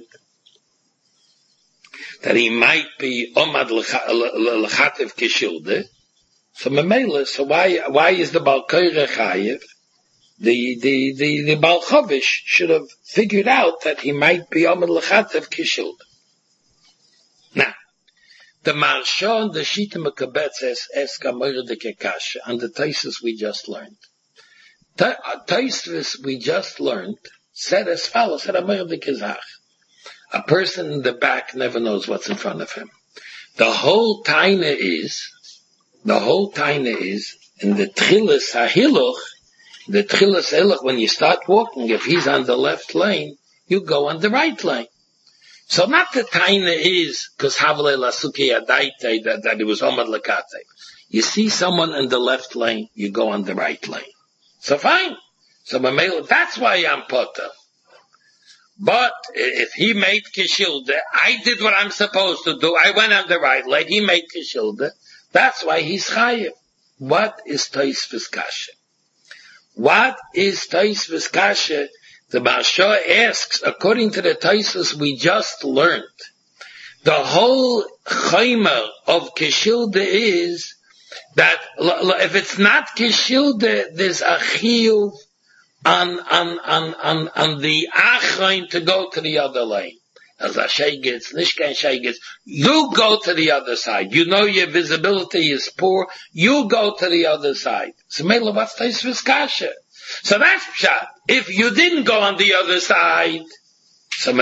that he might be omad lechatev kishilda. So memela, so why is the Baal Koire chayev? The Baal Chovish should have figured out that he might be omad lechatev kishilda. Now, the Marsha and the Shita Mekabetz ask Amora de Kekasha on the Taisus we just learned. Taisus we just learned said as follows, said Amora de Kezach. A person in the back never knows what's in front of him. The whole taina is in the Tchilas HaHiluch, when you start walking, if he's on the left lane, you go on the right lane. So not the taina is because Havle Lasuki Adaite that it was Omad Lakate. You see someone in the left lane, you go on the right lane. So fine. So that's why I'm potter. But if he made Kishilda, I did what I'm supposed to do. I went on the right lane. He made Kishilda. That's why he's chayiv. What is Taisvis Kasha? What is Taisvis Kasha? The Marsha asks, according to the Taisus we just learned, the whole chaymer of Kishilda is that if it's not Kishilda, there's a chiyuv on the achrein to go to the other lane. As a sheigitz, nishkan sheigitz, you go to the other side. You know your visibility is poor. You go to the other side. So Mela, what's Taisvis Kasha? So that's pshat. If you didn't go on the other side, so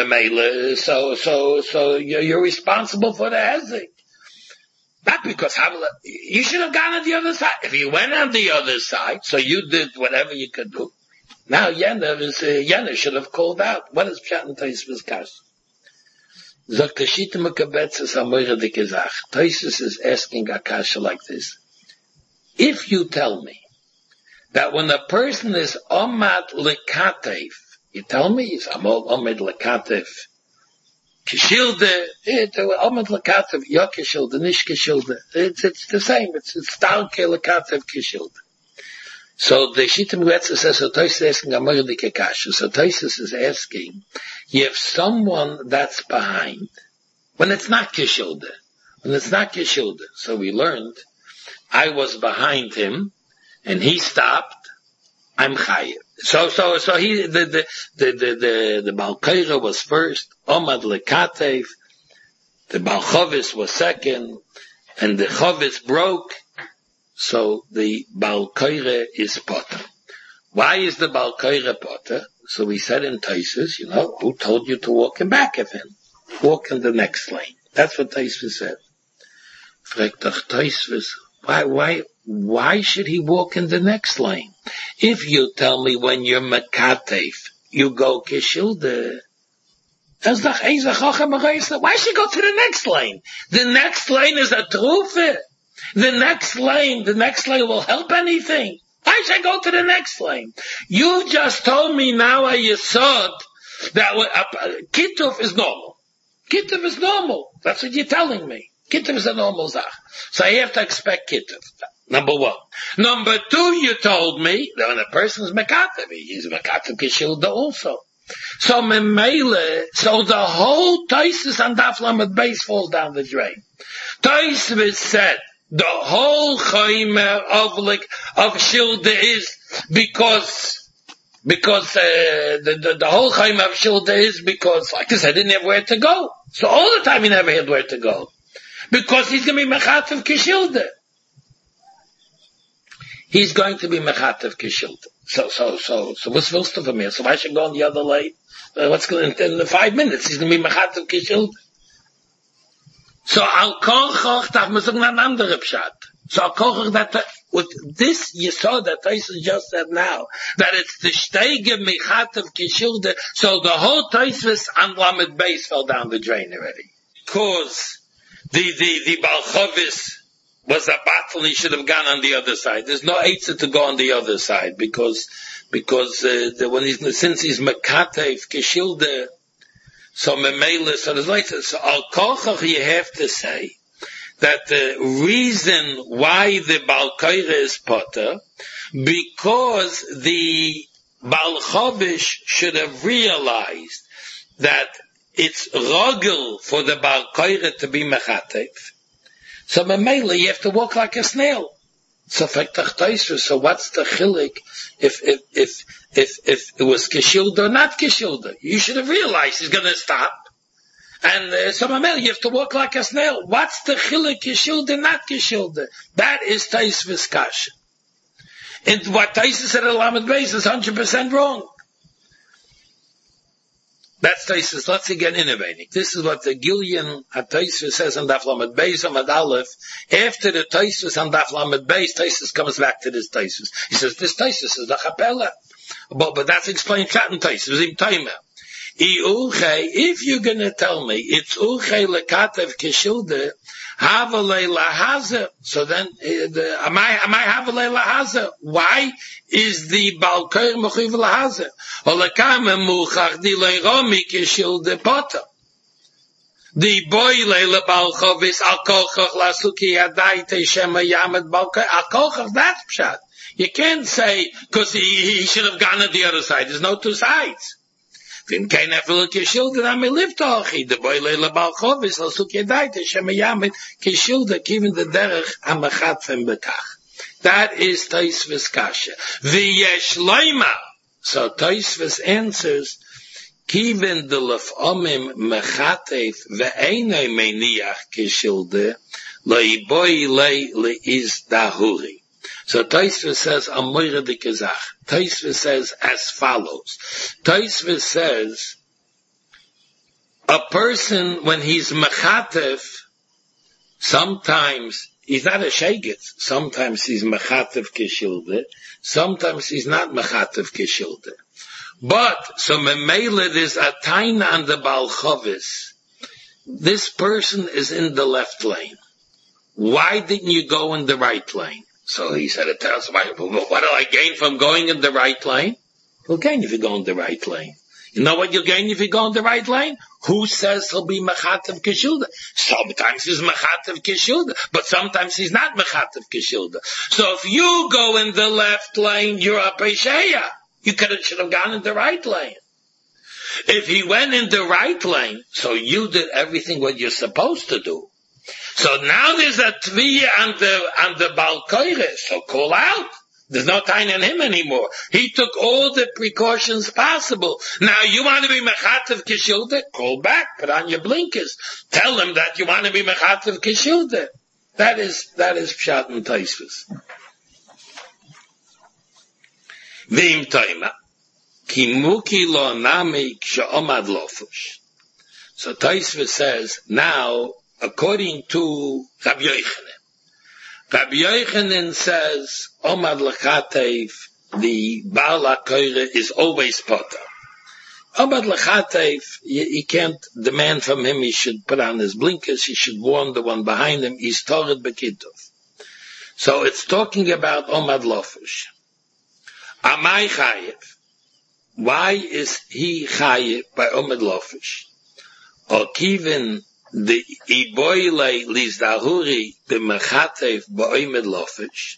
you're responsible for the hezek. Not because you should have gone on the other side. If you went on the other side, so you did whatever you could do. Now Yenna should have called out. What is pshat in Taisvis Kasha? Taisus is asking Akasha like this. If you tell me that when a person is omad lekatev, you tell me he's omad lekatev kishilde, omad lekatev yakishilde, nish kishilde. It's the same. It's dalke lekatev kishilde. So the Shittim Gretzer says, so Taisus is asking Amor de Kekasha. So Taisus is asking, you have someone that's behind, when it's not Kishilde. So we learned, I was behind him, and he stopped, I'm chayiv. So he, the Baal Koire was first, Omad Lekatev, the Baal Chovis was second, and the Chovis broke, so the Baal Koire is potter. Why is the Baal Koire potter? So we said in Taisus, who told you to walk in back of him? Walk in the next lane. That's what Taisus said. Taisus, why should he walk in the next lane? If you tell me when you're Mekatev, you go Kishilde, why should you go to the next lane? The next lane is a trufe. The next lane will help anything. Why should I go to the next lane? You just told me now a yesod that Kittuf is normal. Kittuf is normal. That's what you're telling me. Kittuf is a normal zach. So I have to expect Kittuf. Number one. Number two, you told me that when a person is Mekatev, he's Mekatev Kishilda also. So the whole Taisus and Daf Lamed Beis falls down the drain. Taisus said, the whole chaymer of Shilda is because the whole chaymer of Shilda is because, like I said, he didn't have where to go. So all the time he never had where to go. Because he's going to be mechatev kishilda. He's going to be mechatev kishilda. So what's willst du from here? So why should I go on the other lane? What's going in the 5 minutes? He's going to be mechatev kishilda. So al kochach darf man sagen an andere Pshat. So al kochach that with this you saw that Taisus just said now that it's the steige mechatev kishilde. So the whole Taisus on Lamed Beis fell down the drain already. Cause the Balchovis was a battle. He should have gone on the other side. There's no eitzah to go on the other side because since he's mekatev kishilde. So memela, so there's like this. So al kochach you have to say that the reason why the Baal Koire is potter, because the Baal Chovish should have realized that it's rogel for the Baal Koire to be mechatev. So memela you have to walk like a snail. So what's the chilik if it was kishilda or not kishilda? You should have realized he's going to stop. And so you have to walk like a snail. What's the chilik kishilda, not kishilda? That is Taisvis kasha. And what Taisus said at Lamed Beis is 100% wrong. That's Taisus. Let's again innovating. This is what the Gillian at Taisus says on Daf Lamed Beis on Aleph. After the Taisus on Daf Lamed Beis, Taisus comes back to this Taisus. He says this Taisus is the Chapela, but that's explained Chat and Taisus in Taima. If you're going to tell me it's Uche Lekatev Kishilde, Havalei Lahaza, so then am I Havalei Lahaza? Why is the Balkoir Mechiv Lahaza? Olakame Muchach Di Leiromi Kishilde Potter. The boy Leila Balchovis Al Kochach Lasuki Adai Shema Yamed Balkoir Al Kochach. That's pshat. You can't say because he should have gone on the other side. There's no two sides. Vim kein efel kishilde na me liftochi. The boy leila balchovis al sukedaite shemayamet kishilde given the derech amachat fem bekach. That is Taisvis kasha. V'yesh loima. So Taisvis answers, given the lefomim mechatef ve'enei meniach kishilde loiboy le is dahuri. So Taisvis says, Amoira de Kazach. Taisvis says as follows. Taisvis says, a person, when he's mechatev, sometimes he's not a shegitz. Sometimes he's mechatev kishilde. Sometimes he's not mechatev kishilde. But, so memela, there's a taina on the Balchovis. This person is in the left lane. Why didn't you go in the right lane? So he said, it tells me, what do I gain from going in the right lane? You'll gain if you go in the right lane. You know what you'll gain if you go in the right lane? Who says he'll be mechatev kishilda? Sometimes he's mechatev kishilda, but sometimes he's not mechatev kishilda. So if you go in the left lane, you're a pesheya. You should have gone in the right lane. If he went in the right lane, so you did everything what you're supposed to do. So now there's a tviya on the Baal Koire, so call out. There's no time on him anymore. He took all the precautions possible. Now you want to be mechatev kishilde? Call back, put on your blinkers. Tell him that you want to be mechatev kishilde. That is pshat and Taisvis. V'im toima ki muki lo nami kshe'omad lofush. So Taisvis says now, according to Rabbi Yochanan says, Omad Lechatev, the Baal HaKoire is always potter. Omad Lechatev, you can't demand from him he should put on his blinkers, he should warn the one behind him, he's Torah Bekitov. So it's talking about Omad Lofush. Amai Chayev. Why is he Chayev by Omad Lofush? Or Kivin, the iboyle lizdahuri b'mechatev b'oimed lofish.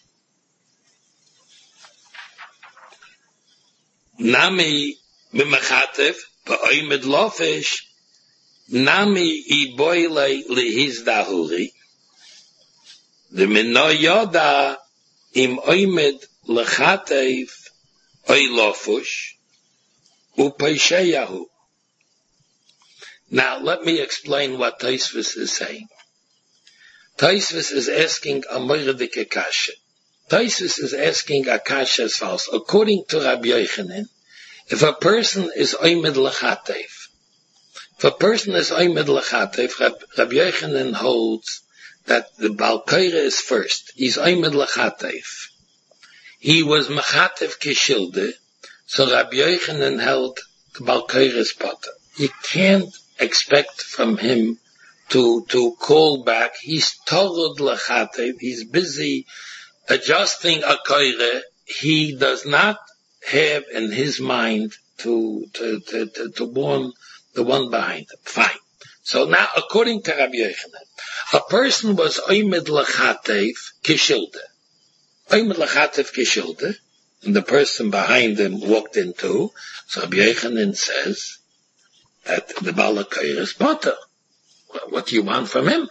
Nami b'mechatev b'oimed lofish. Nami iboyle lihizdahuri. The mino yoda im oimed lechatev oy lofush upeisheyahu. Now, let me explain what Taisvis is saying. Taisvis is asking a moiradike kasha. Taisvis is asking a kasha as follows. According to Rabbi Yochanan, if a person is oimed lechatev, If a person is Oimed L'Chatev, Rabbi Yochanan holds that the Baal Koire is first. He's Oimed L'Chatev. He was Mechatev Kishilde, so Rabbi Yochanan held the Baal Koire is Potter. You can't expect from him to call back. He's Torod L'Chatev. He's busy adjusting a Koire. He does not have in his mind to warn the one behind him. Fine. So now, according to Rabbi Yochanan, a person was Oimed L'Chatev Kishilde. Oimed L'Chatev Kishilde, and the person behind him walked into. So Rabbi Yochanan says that the Baal HaKoyer is Potter. What do you want from him?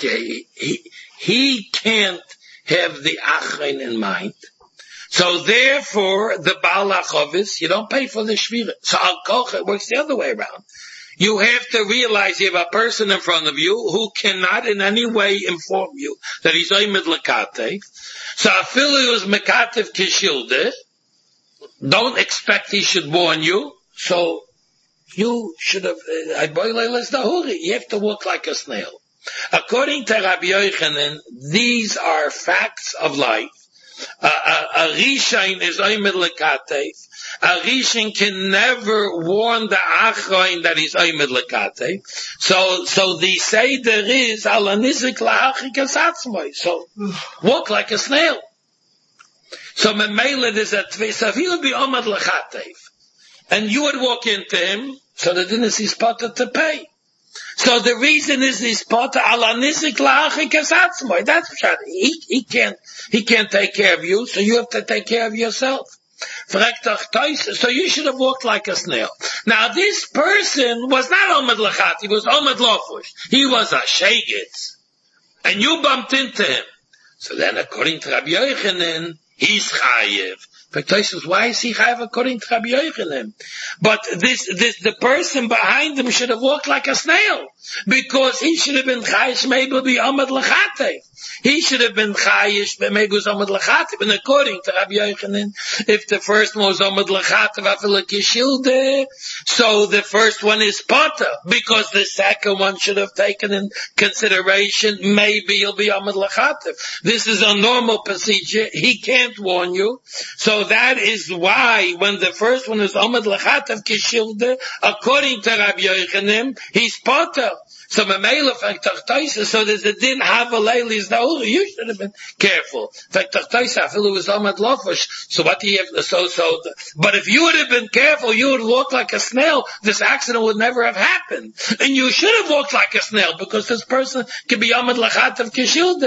He can't have the Achrein in mind. So therefore, the Baal HaChovis, you don't pay for the Shvira. So Al Kocha works the other way around. You have to realize you have a person in front of you who cannot in any way inform you that he's Oimed L'Katev. So Afilu is Mekatev Kishilde. Don't expect he should warn you. So you should have, you have to walk like a snail. According to Rabbi Yochanan, these are facts of life. A Rishain is Oimed L'Katev. A Rishain can never warn the Achroin that he's Oimed L'Katev. So the Seder is Ala Nizik La'achik Asatzmoy. So walk like a snail. So Memele there's a twist. So if he would be Oimed L'Katev, and you would walk into him, so the din is his potter to pay. So the reason is his potter ala nizik la'achik asatzmoy. That's what he can't take care of you, so you have to take care of yourself. So you should have walked like a snail. Now this person was not Omed L'Chat, he was Omed Lofush. He was a Shegitz. And you bumped into him. So then according to Rabbi Yochanan, he's Chayev. Why is he chayav according to Rabbi Yochanan? But the person behind him should have walked like a snail, because he should have been chayish maybe be Amad L'Chatev. He should have been chayish maybe was Amad L'Chatev. And according to Rabbi Yochanan, if the first one was Amad L'Chatev, Afil Kishilde, so the first one is Potter, because the second one should have taken in consideration maybe he'll be Amad L'Chatev. This is a normal procedure. He can't warn you. So that is why when the first one is Amad L'Chatev Kishilde, according to Rabbi Yochanan, he's Potter. So so there's a din Havaleilis Naur. You should have been careful. But what do you have? But if you would have been careful, you would walk like a snail. This accident would never have happened. And you should have walked like a snail, because this person can be Amad L'Chatev Kishilde.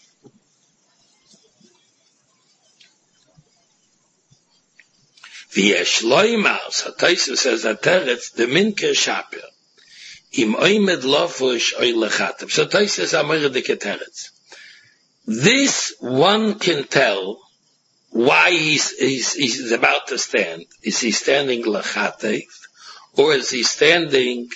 V'yesh loimar, so Taisa says that teretz the minker shaper im oimed lofush oy lechatev. So Taisa says amir de teretz. This one can tell why he's about to stand. Is he standing lechatev, or is he standing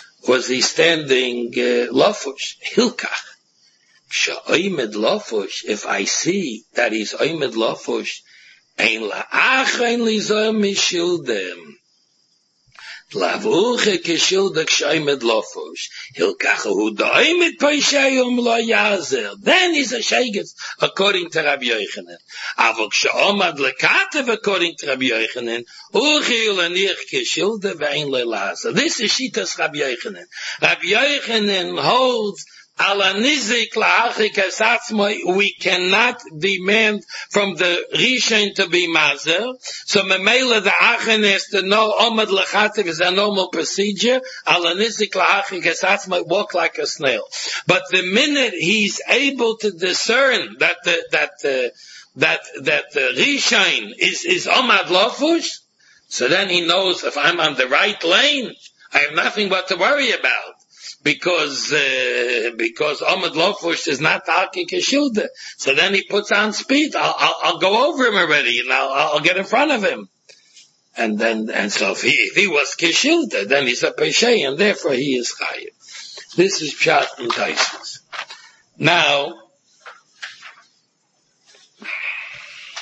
lofush hilkach? She'oimed lofush. If I see that he's oimed lofush, ein la'achain lizoy mishildem. Lavuche kishilde k'shaymed lofush. Hilkachu da'oimed paishayum lo yazer. Then he's a shegitz, according to Rabbi Yochanan. Avok she'omad lekatev, according to Rabbi Yochanan. Uchi ulanich kishilde ve'ein le'lazer. This is Shitas Rabbi Yochanan. Rabbi Yochanan holds Ala nizik la'achik esatzmoi, we cannot demand from the Rishon to be mazer. So memela the Achen has to know Omad L'Chatev is a normal procedure. Ala nizik la'achik esatzmoi, walk like a snail. But the minute he's able to discern that the Rishon is Omad Lofush, so then he knows if I'm on the right lane, I have nothing but to worry about. Because Ahmed Lofush is not Taki Kishilde. So then he puts on speed. I'll go over him already, and I'll get in front of him. And so if he was Kishilde, then he's a Peshay, and therefore he is Chayiv. This is Pshat and Taisus. Now,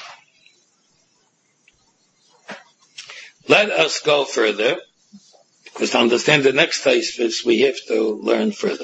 let us go further. Because to understand the next Tosfos, we have to learn further.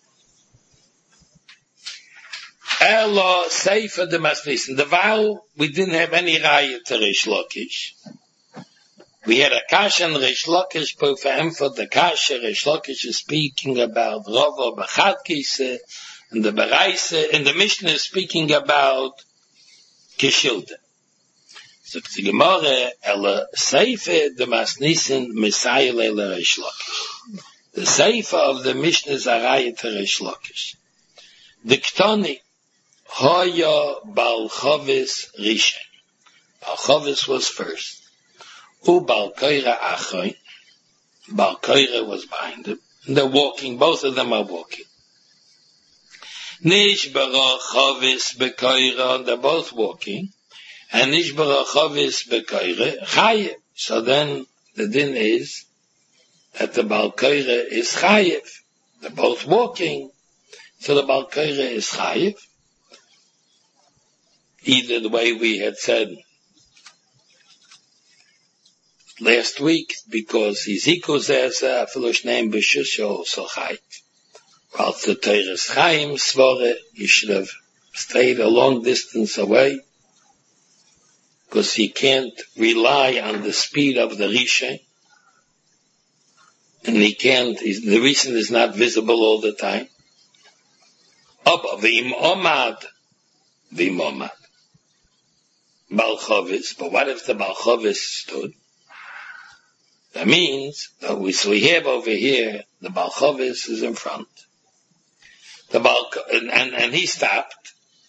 Elo Seifa de Masnissen. The vow, we didn't have any raya to Rish Lakish. We had a kasha and Rish Lakish, but for him for the kasha, Rish Lakish is speaking about Rava B'chadkise, and the Baraisa, and the Mishnah is speaking about Kishilde. So the Gemara, Ela Seifa de Masnissen, Messiah Leila Rish Lakish. The Seifa of the Mishnah is a raya to Rish Lakish. The Ktoni, Hoya Bal Chovis Rishon. Bal Chovis was first. U Bal Koira Achoin. Bal Koira was behind him. And they're walking, both of them are walking. Nishbara Chovis Bekoira, they're both walking. And Nishbara Chovis Bekoira, Chayev. So then the din is that the Bal Koira is Chayev. They're both walking. So the Bal Koira is Chayev. Either the way we had said last week, because Ezekiel says, Filosh name B'shusha also Chayt. While the Teres Chaim Svore, he should have stayed a long distance away, because he can't rely on the speed of the Rishon, and the Rishon is not visible all the time. Abba, V'im Omad, Balchovis, but what if the Balchovis stood? That means that we have over here the Balchovis is in front. And he stopped.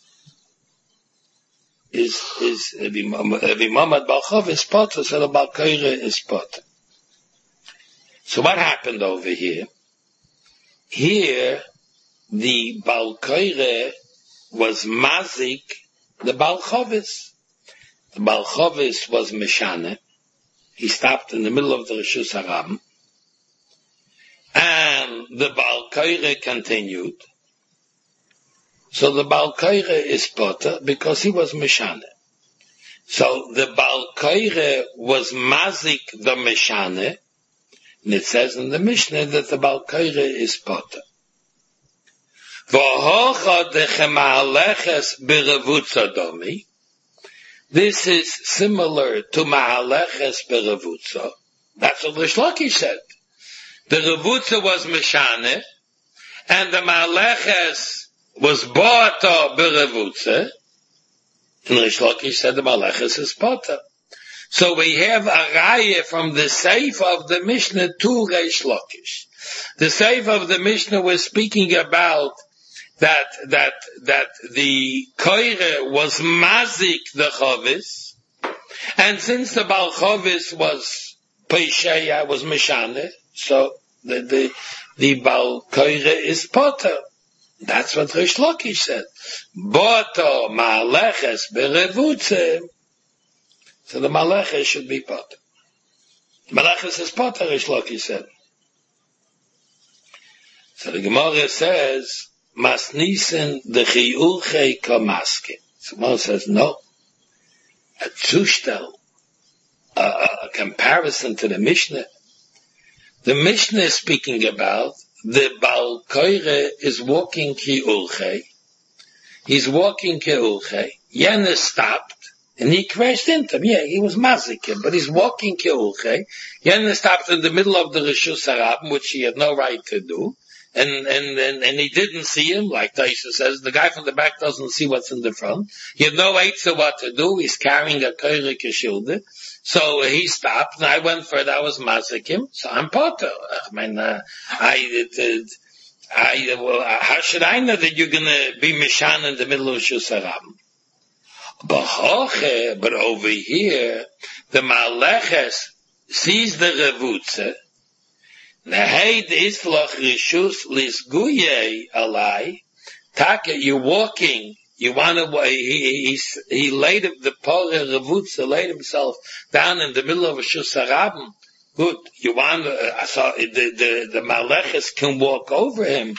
Is Vimamad Balchovis potter, so the Balkoira is potter. So what happened over here? Here the Balkoira was mazik the Balchovis. The Balchovis was Meshane. He stopped in the middle of the Rishus Harabim. And the Balkoira continued. So the Balkoira is potter because he was Meshane. So the Balkoira was mazik the Meshane. And it says in the Mishnah that the Balkoira is potter. This is similar to Mahaleches Berevutza. That's what Rish Lakish said. The Revutza was Meshane, and the Mahaleches was Bo'ata Berevutza, and Rish Lakish said the Mahaleches is Pota. So we have a raya from the Seif of the Mishnah to Rish Lakish. The Seif of the Mishnah was speaking about that the koire was mazik the chovis, and since the Bal Chovis was peisheya, was meshane, so the Bal koire is potter. That's what Rish Lakish said. Boto ma'aleches berevutze. So the ma'aleches should be potter. Ma'aleches is potter, Rish Lakish said. So the Gemara says, Masnisen the chiyulchei kamaske. Someone says no. A zushtel, a comparison to the Mishnah. The Mishnah is speaking about the Bal Koire is walking chiyulchei. He's walking chiyulchei. Yena stopped and he crashed into him. Yeah, he was mazikim, but he's walking chiyulchei. Yena stopped in the middle of the Rishus Harabim, which he had no right to do. And he didn't see him, like Taisa says, the guy from the back doesn't see what's in the front. He had no idea what to do. He's carrying a koire keshilde. So he stopped, and I went further, I was mazikim, so I'm potter. I mean, how should I know that you're gonna be mishan in the middle of Rishus Harabim? But over here, the Ma'aleches sees the Revutze, Neheid islach rishus lisguye alai. Taka, you're walking. You want to. He laid the Pore Revutza laid himself down in the middle of a Rishus Harabim. Good. You want so the Maleches can walk over him.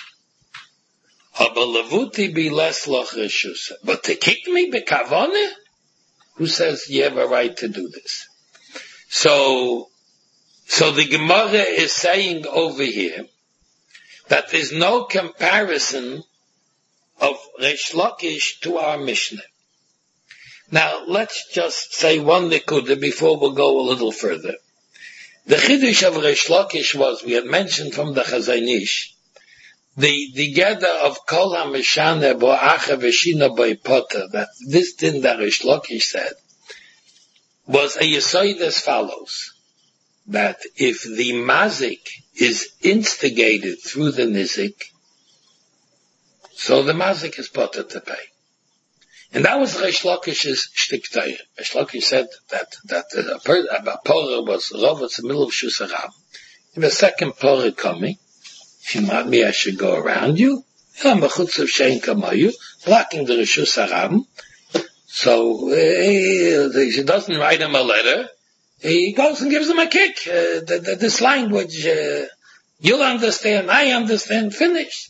Levuti be less loch rishus. But to kick me bekavone? Who says you have a right to do this? So So the Gemara is saying over here that there's no comparison of Reish Lakish to our Mishnah. Now, let's just say one nekuda before we go a little further. The Chiddush of Reish Lakish was, we had mentioned from the Chazon Ish, the gather of Kol HaMeshana Bo Acha V'Shina Bo Potter, that this thing that Reish Lakish said, was a yesod as follows, that if the mazik is instigated through the nizik, so the mazik is potter to pay. And that was Reish Lakish's shtiktayr. Reish Lakish said that a porah was Rovetz in the middle of Shus HaRabim. If a second porah coming, if you want me, I should go around you. I'm a chutz of shein kamayu, blocking the Shus HaRabim. So he doesn't write him a letter. He goes and gives him a kick. This language, you'll understand, I understand, finish.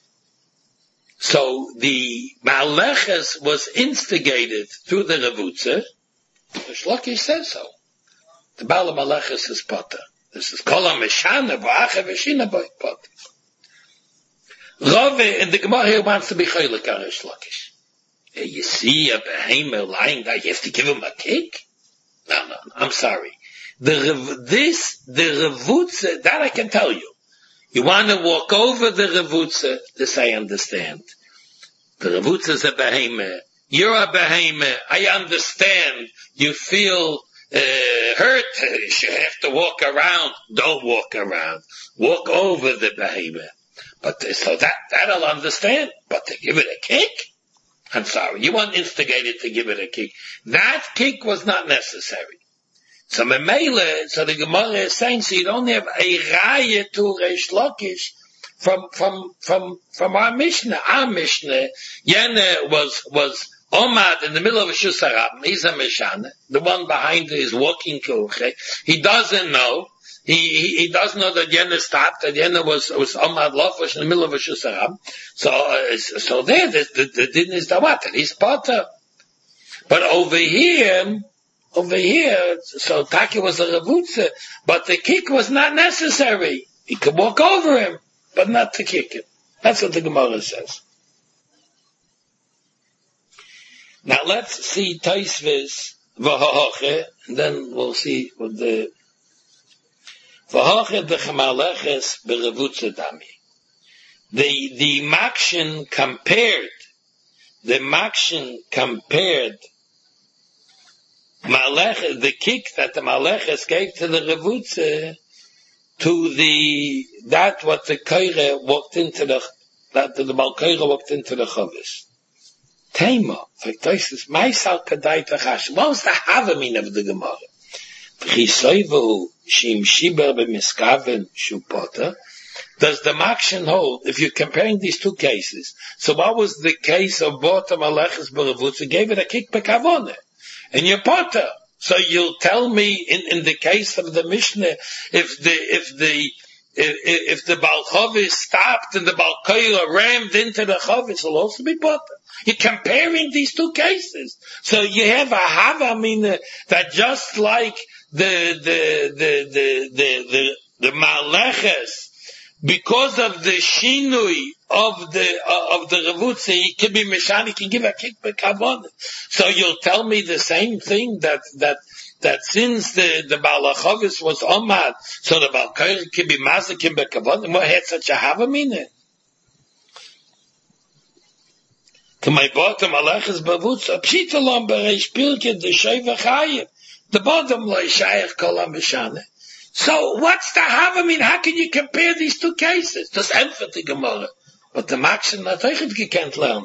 So the Ma'aleches was instigated through the Revutze. Reish Lakish says so. The Baal Ma'aleches is potter. This is Kol HaMeshana V'Acha V'Shina Bo Potter. Rove in the Gemara here wants to be chaylik on Reish Lakish. You see a behemoth lying there, you have to give him a kick? No, I'm sorry. The Revutze, that I can tell you. You want to walk over the Revutze, this I understand. The Revutze is a behemoth. You're a behemoth. I understand. You feel hurt. You have to walk around. Don't walk around. Walk over the behemoth. But so that I'll understand. But to give it a kick? I'm sorry. You weren't instigated to give it a kick. That kick was not necessary. So the Gemara is saying, so you don't have a raya to Reish Lakish from our Mishnah. Our Mishnah, Yene was Omad in the middle of a Shus HaRabim. He's a Meshana. The one behind is walking Koche. He doesn't know. He doesn't know that Yene stopped, that Yene was Omad Lofish in the middle of a Shus HaRabim. So there, the din is the what? He's potter. But over here, so Taki was a Revutze, but the kick was not necessary. He could walk over him, but not to kick him. That's what the Gemara says. Now let's see Taisvis V'Ha'oche, and then we'll see what the V'Ha'oche B'Chamaleches B'Revutze Dami. The Makshin compared Malech, the kick that the Maleches gave to the Revutze, to that what the Koire walked into the Balkoire walked into the Chavis. Tema, Faktoisis, Maisal Kadai Tachash. What was the Havamin of the Gemara? V'chisoivu shim shiber b'miskaven shupota. Does the Makshin hold, if you're comparing these two cases, so what was the case of Bota Maleches B'Revutze? Gave it a kick b'kavone. And you're potter. So you'll tell me in the case of the Mishnah, if the Baal Chavis stopped and the Baal Koira rammed into the Chavis, it'll also be potter. You're comparing these two cases. So you have a Havamina that just like the Maleches, because of the shinui of the Revutze, he can be Meshani, he can give a kick b'kavon. So you'll tell me the same thing that since the Baal HaChavis was Omad, so the Baal Koir can be Mazakim b'kavon, what had such a Havamina? To my bottom, Aleches Bavutza, Pshitalam Bereish Pilke, the Sheva Chayim. The bottom, Lo Yishayach Kol HaMeshana. So what's the Havamina? How can you compare these two cases? Just emphatic Gemara. But the Makshin not euchet gekent lernen.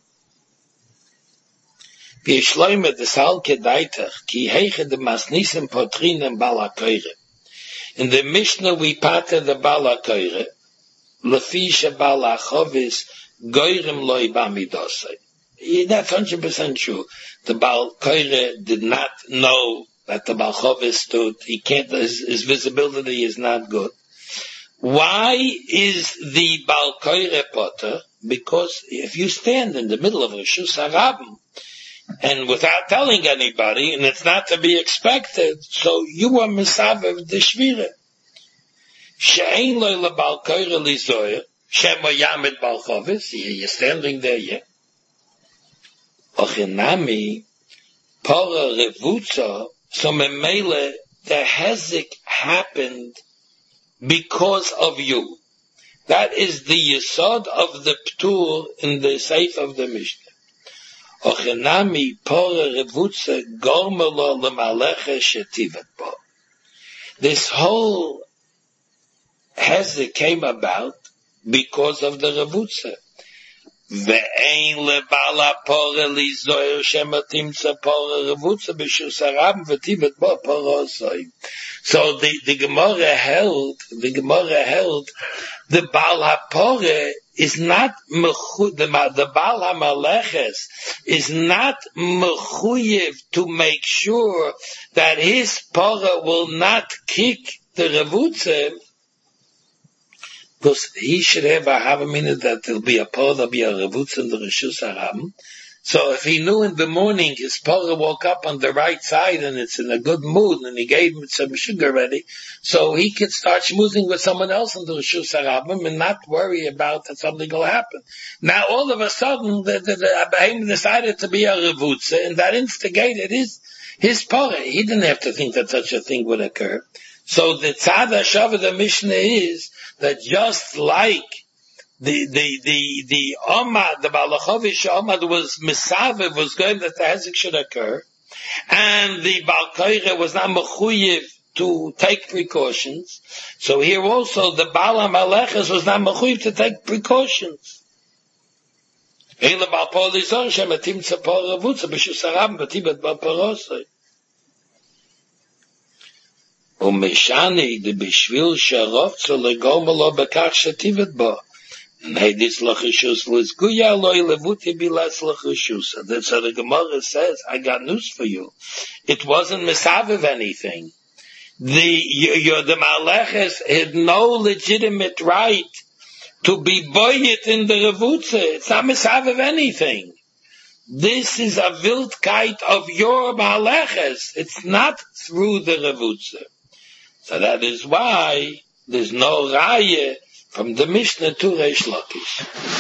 Wie Shloime des Halke Deitach, ki heiche de Masnisim Potrinen Baal HaKoire. In the Mishnah we pater the Baal HaKoire, Lefisha Baal HaChovis, Goyrem Loi Bamidosai. That's 100% true. The Baal Koire did not know that the Baal Chovis stood. He can't, his visibility is not good. Why is the Baal Koire potter? Because if you stand in the middle of Rishus HaRabim, and without telling anybody, and it's not to be expected, so you are misavev the shvira. She'ein lo lebal koire li zoyer, shema yamid bal chovis, you're standing there, yeah. Ochinami, para revutza, so memele, the hezek happened because of you. That is the yesod of the ptur in the seif of the Mishnah. Ochenami pora revutza gormelo lemaleche shetivet bo. This whole hezek came about because of the revutza. Ve'ein lebala pora lizoyer shematimtza pora revutza b'shus harabim v'tivet bo pora osoy. So the Gemara held, the Baal HaPoreh is not the Baal HaMaleches is not mechuyev to make sure that his Poreh will not kick the Revutze, because he should have a havamina that there'll be a Poreh, there'll be a Revutze in the Reshus Haram. So if he knew in the morning his Poreh woke up on the right side and it's in a good mood and he gave him some sugar ready, so he could start schmoozing with someone else in the Reshus Harabim and not worry about that something will happen. Now all of a sudden the Abraham decided to be a Revutze, and that instigated his Poreh. He didn't have to think that such a thing would occur. So the Tzad HaShav of the Mishnah is that just like the Omad, the Balachovish Omad was Misavev, was going that the Hezek should occur, and the Baal Koire was not Mechuyev to take precautions. So here also the Baal HaMaleches was not Mechuyev to take precautions. Eile Baal Polizon Shematim Tzapor Ravutza B'Shus Harabim V'Tibet Baal Parosai. Umeshani de Bishvil Sharovtza Legomelo Bekach Shetivet Bo. That's how the Gemara says, I got news for you. It wasn't misavev anything. The Maleches had no legitimate right to be boyet in the Revutze. It's not misavev anything. This is a wildkeit of your Maleches. It's not through the Revutze. So that is why there's no raya from the Mishnah to Reish Lakish.